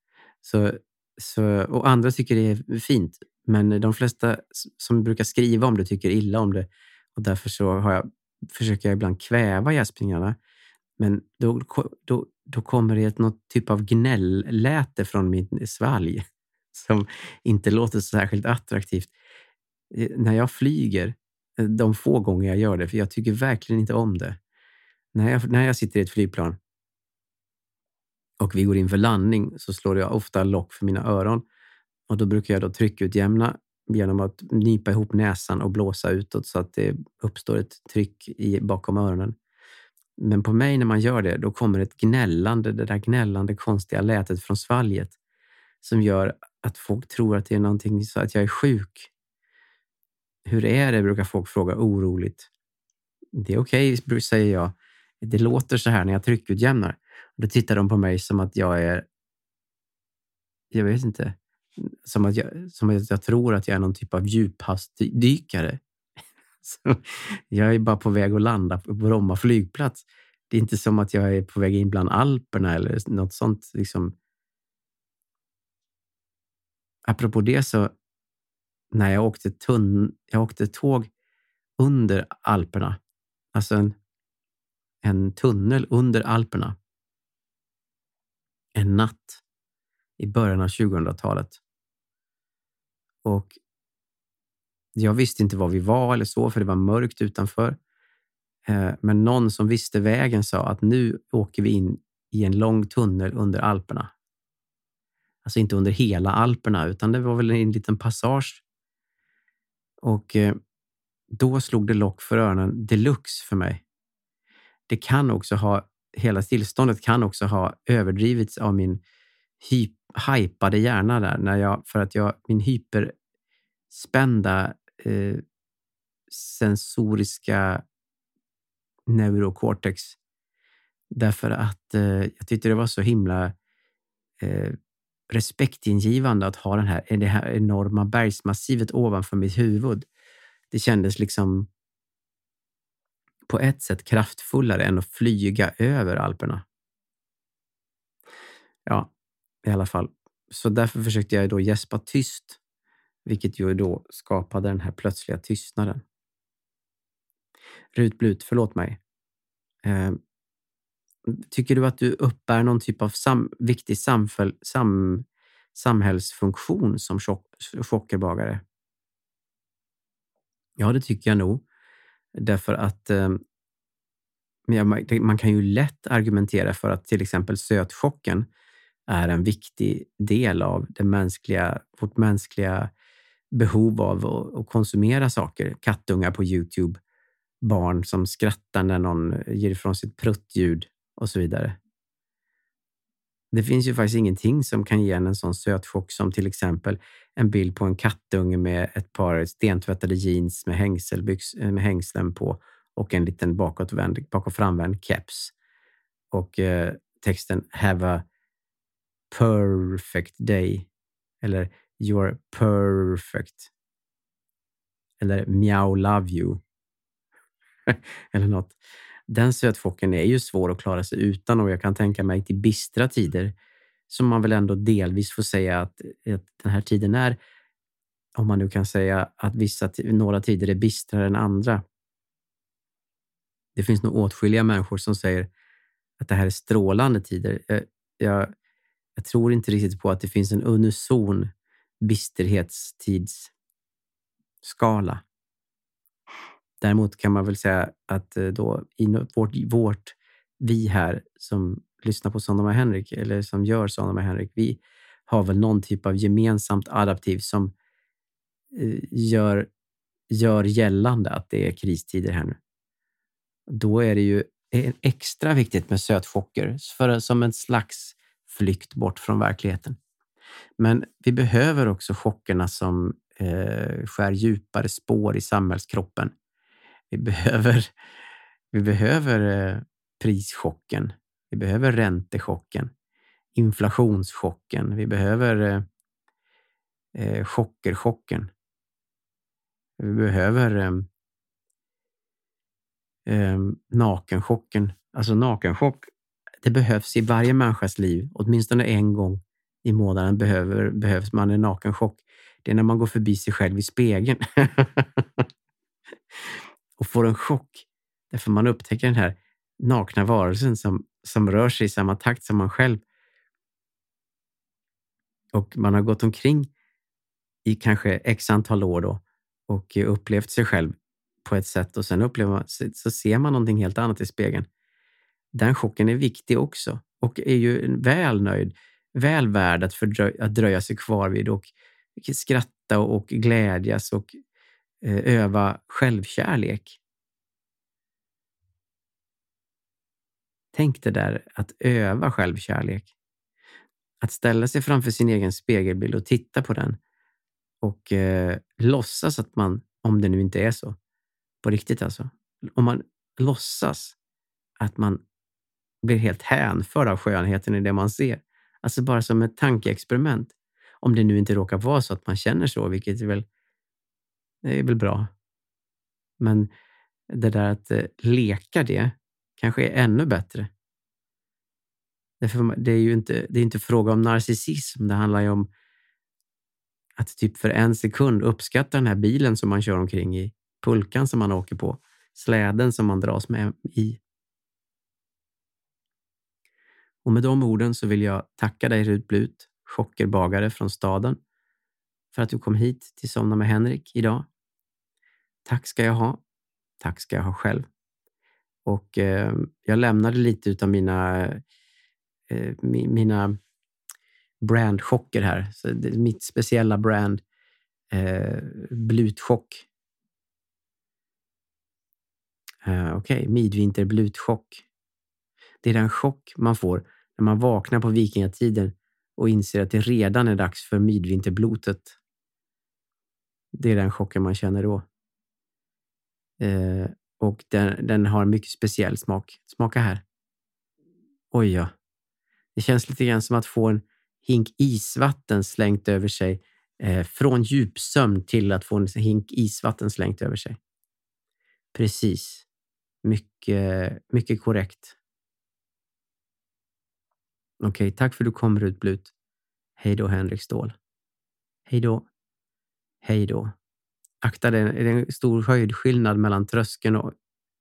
Och andra tycker det är fint, men de flesta som brukar skriva om det tycker illa om det, och därför så försöker jag ibland kväva gäspningarna. Men då kommer det något typ av gnällläte från min svalg som inte låter särskilt attraktivt. När jag flyger, de få gånger jag gör det, för jag tycker verkligen inte om det. När jag sitter i ett flygplan och vi går in för landning så slår jag ofta lock för mina öron. Och då brukar jag då tryckutjämna genom att nypa ihop näsan och blåsa utåt så att det uppstår ett tryck bakom öronen. Men på mig när man gör det, då kommer det där gnällande konstiga lätet från svalget som gör att folk tror att det är någonting så att jag är sjuk. Hur är det, brukar folk fråga oroligt. Det är okej, säger jag. Det låter så här när jag tryckutjämnar. Då tittar de på mig som att jag vet inte, som att jag tror att jag är någon typ av djuphavsdykare. Så jag är bara på väg att landa på Bromma flygplats. Det är inte som att jag är på väg in bland Alperna eller något sånt. Liksom. Apropå det så, när jag åkte tåg under Alperna. Alltså en tunnel under Alperna. En natt i början av 2000-talet. Och jag visste inte var vi var eller så, för det var mörkt utanför. Men någon som visste vägen sa att nu åker vi in i en lång tunnel under Alperna. Alltså inte under hela Alperna, utan det var väl en liten passage. Och då slog det lock för öronen deluxe för mig. Det kan också hela tillståndet kan också ha överdrivits av min hypade hjärna där. Min hyperspända sensoriska neurocortex. Därför att jag tyckte det var så himla respektingivande att ha det här enorma bergsmassivet ovanför mitt huvud. Det kändes liksom på ett sätt kraftfullare än att flyga över Alperna. Ja, i alla fall. Så därför försökte jag då gäspa tyst, vilket ju då skapade den här plötsliga tystnaden. Rut Blut, förlåt mig. Tycker du att du uppbär någon typ av viktig samhällsfunktion som chockerbagare? Ja, det tycker jag nog. Därför att man kan ju lätt argumentera för att till exempel sötchocken är en viktig del av vårt mänskliga behov av att konsumera saker. Kattungar på YouTube, barn som skrattar när någon ger ifrån sitt pruttljud och så vidare. Det finns ju faktiskt ingenting som kan ge en sån sötchock som till exempel en bild på en kattunge med ett par stentvättade jeans med hängslen på och en liten bakåt framvänd keps. Och texten "Have a perfect day" eller "You're perfect" eller "Meow love you" eller något. Den sötchocken är ju svår att klara sig utan, och jag kan tänka mig till bistra tider som man väl ändå delvis får säga att den här tiden är, om man nu kan säga att några tider är bistrare än andra. Det finns nog åtskilliga människor som säger att det här är strålande tider. Jag tror inte riktigt på att det finns en unison bisterhetstidsskala. Däremot kan man väl säga att då i vi här som lyssnar på Sonja och Henrik eller som gör Sonja och Henrik, vi har väl någon typ av gemensamt adaptiv som gör gällande att det är kristider här nu. Då är det ju extra viktigt med sötchocker som en slags flykt bort från verkligheten. Men vi behöver också chockerna som skär djupare spår i samhällskroppen. Vi behöver prischocken. Vi behöver räntechocken. Inflationschocken. Vi behöver chockerchocken. Vi behöver nakenchocken. Alltså nakenchock, det behövs i varje människas liv. Åtminstone en gång i månaden behövs man en nakenchock. Det är när man går förbi sig själv i spegeln. Och får en chock. Därför man upptäcker den här nakna varelsen som rör sig i samma takt som man själv. Och man har gått omkring i kanske x antal år då och upplevt sig själv på ett sätt, och sen så ser man någonting helt annat i spegeln. Den chocken är viktig också och är ju väl värd att dröja sig kvar vid och skratta och glädjas och öva självkärlek. Tänk det där, att öva självkärlek. Att ställa sig framför sin egen spegelbild och titta på den och låtsas att man, om det nu inte är så, på riktigt alltså, om man låtsas att man blir helt hänförd av skönheten i det man ser. Alltså bara som ett tankeexperiment. Om det nu inte råkar vara så att man känner så, vilket är väl bra. Men det där att leka det kanske är ännu bättre. Det är inte fråga om narcissism. Det handlar ju om att typ för en sekund uppskatta den här bilen som man kör omkring i, pulkan som man åker på, släden som man dras med i. Och med de orden så vill jag tacka dig, Rut Blut, chockerbagare från staden, för att du kom hit till Somna med Henrik idag. Tack ska jag ha. Tack ska jag ha själv. Och jag lämnade lite utav mina brandchocker här. Så det är mitt speciella brand, Blutchock. Okej, midvinterblutchock. Det är den chock man får när man vaknar på vikingatiden och inser att det redan är dags för midvinterblotet. Det är den chocken man känner då. Och den har en mycket speciell smak. Smaka här. Oj ja. Det känns lite grann som att få en hink isvatten slängt över sig. Från djupsömn till att få en hink isvatten slängt över sig. Precis. Mycket, mycket korrekt. Okej, tack för att du kom, Rut Blut. Hej då, Henrik Ståhl. Hej då. Hej då. Akta dig, är det en stor höjdskillnad mellan tröskeln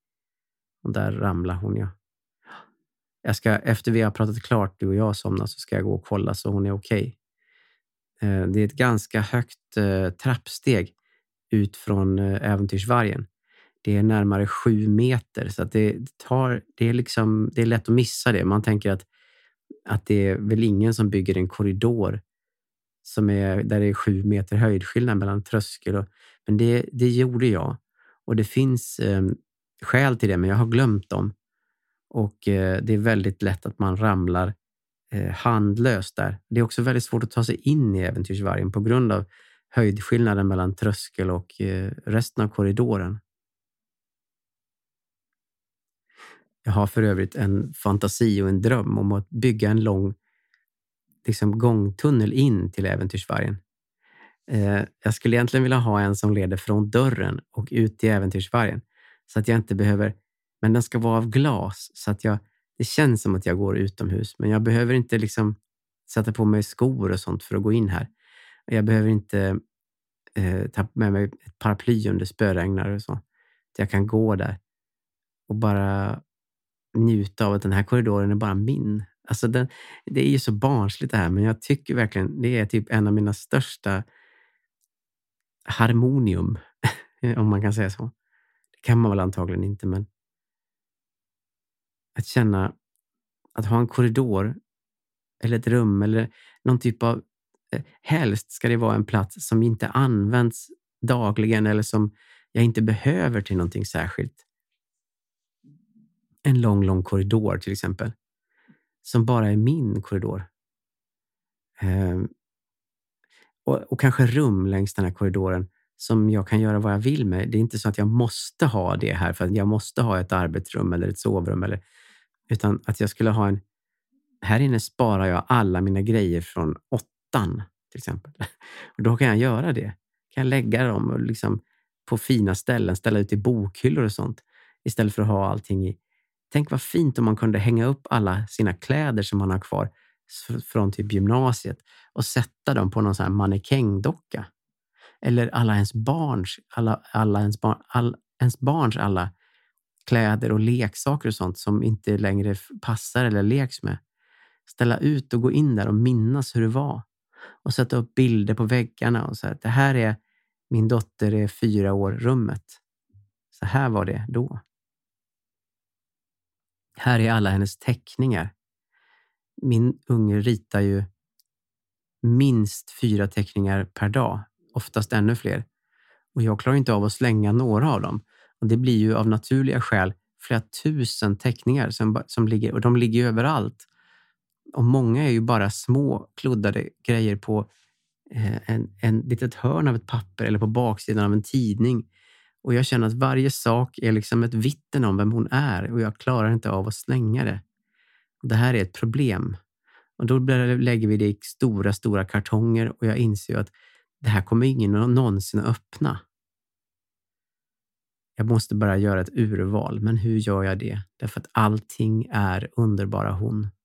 Och där ramlar hon, ja. Efter vi har pratat klart, du och jag, somnat, så ska jag gå och kolla så hon är okej. Det är ett ganska högt trappsteg ut från Äventyrsvargen. Det är närmare 7 meter, så att det är lätt att missa det. Man tänker att det är väl ingen som bygger en korridor där det är 7 meter höjdskillnad mellan tröskel men det gjorde jag. Och det finns skäl till det, men jag har glömt dem. Och det är väldigt lätt att man ramlar handlöst där. Det är också väldigt svårt att ta sig in i Äventyrsvargen på grund av höjdskillnaden mellan tröskel och resten av korridoren. Jag har för övrigt en fantasi och en dröm om att bygga en lång gångtunnel in till Äventyrsvargen. Jag skulle egentligen vilja ha en som leder från dörren och ut till Äventyrsvargen. Så att jag inte behöver, men den ska vara av glas så att det känns som att jag går utomhus. Men jag behöver inte sätta på mig skor och sånt för att gå in här. Jag behöver inte ta med mig ett paraply under spöregnar och så. Så jag kan gå där och bara njuta av att den här korridoren är bara min. Alltså det är ju så barnsligt det här, men jag tycker verkligen det är typ en av mina största harmonium, om man kan säga så. Det kan man väl antagligen inte, men att känna att ha en korridor eller ett rum eller någon typ av, helst ska det vara en plats som inte används dagligen eller som jag inte behöver till någonting särskilt. En lång korridor till exempel, som bara är min korridor. Och kanske rum längs den här korridoren som jag kan göra vad jag vill med. Det är inte så att jag måste ha det här för att jag måste ha ett arbetsrum eller ett sovrum utan att jag skulle ha här inne sparar jag alla mina grejer från 8:an till exempel. Och då kan jag göra det. Kan jag lägga dem på fina ställen, ställa ut i bokhyllor och sånt istället för att ha allting i. Tänk vad fint om man kunde hänga upp alla sina kläder som man har kvar från typ gymnasiet och sätta dem på någon sån här mannekängdocka. Eller alla ens barns alla kläder och leksaker och sånt som inte längre passar eller leks med. Ställa ut och gå in där och minnas hur det var. Och sätta upp bilder på väggarna och säga att det här är min dotter är 4 år rummet. Så här var det då. Här är alla hennes teckningar. Min unge ritar ju minst 4 teckningar per dag. Oftast ännu fler. Och jag klarar inte av att slänga några av dem. Och det blir ju av naturliga skäl flera tusen teckningar som ligger. Och de ligger överallt. Och många är ju bara små kluddade grejer på en litet hörn av ett papper eller på baksidan av en tidning. Och jag känner att varje sak är ett vittne om vem hon är. Och jag klarar inte av att slänga det. Och det här är ett problem. Och då lägger vi det i stora kartonger. Och jag inser ju att det här kommer ingen någonsin att öppna. Jag måste bara göra ett urval. Men hur gör jag det? Därför att allting är underbara hon.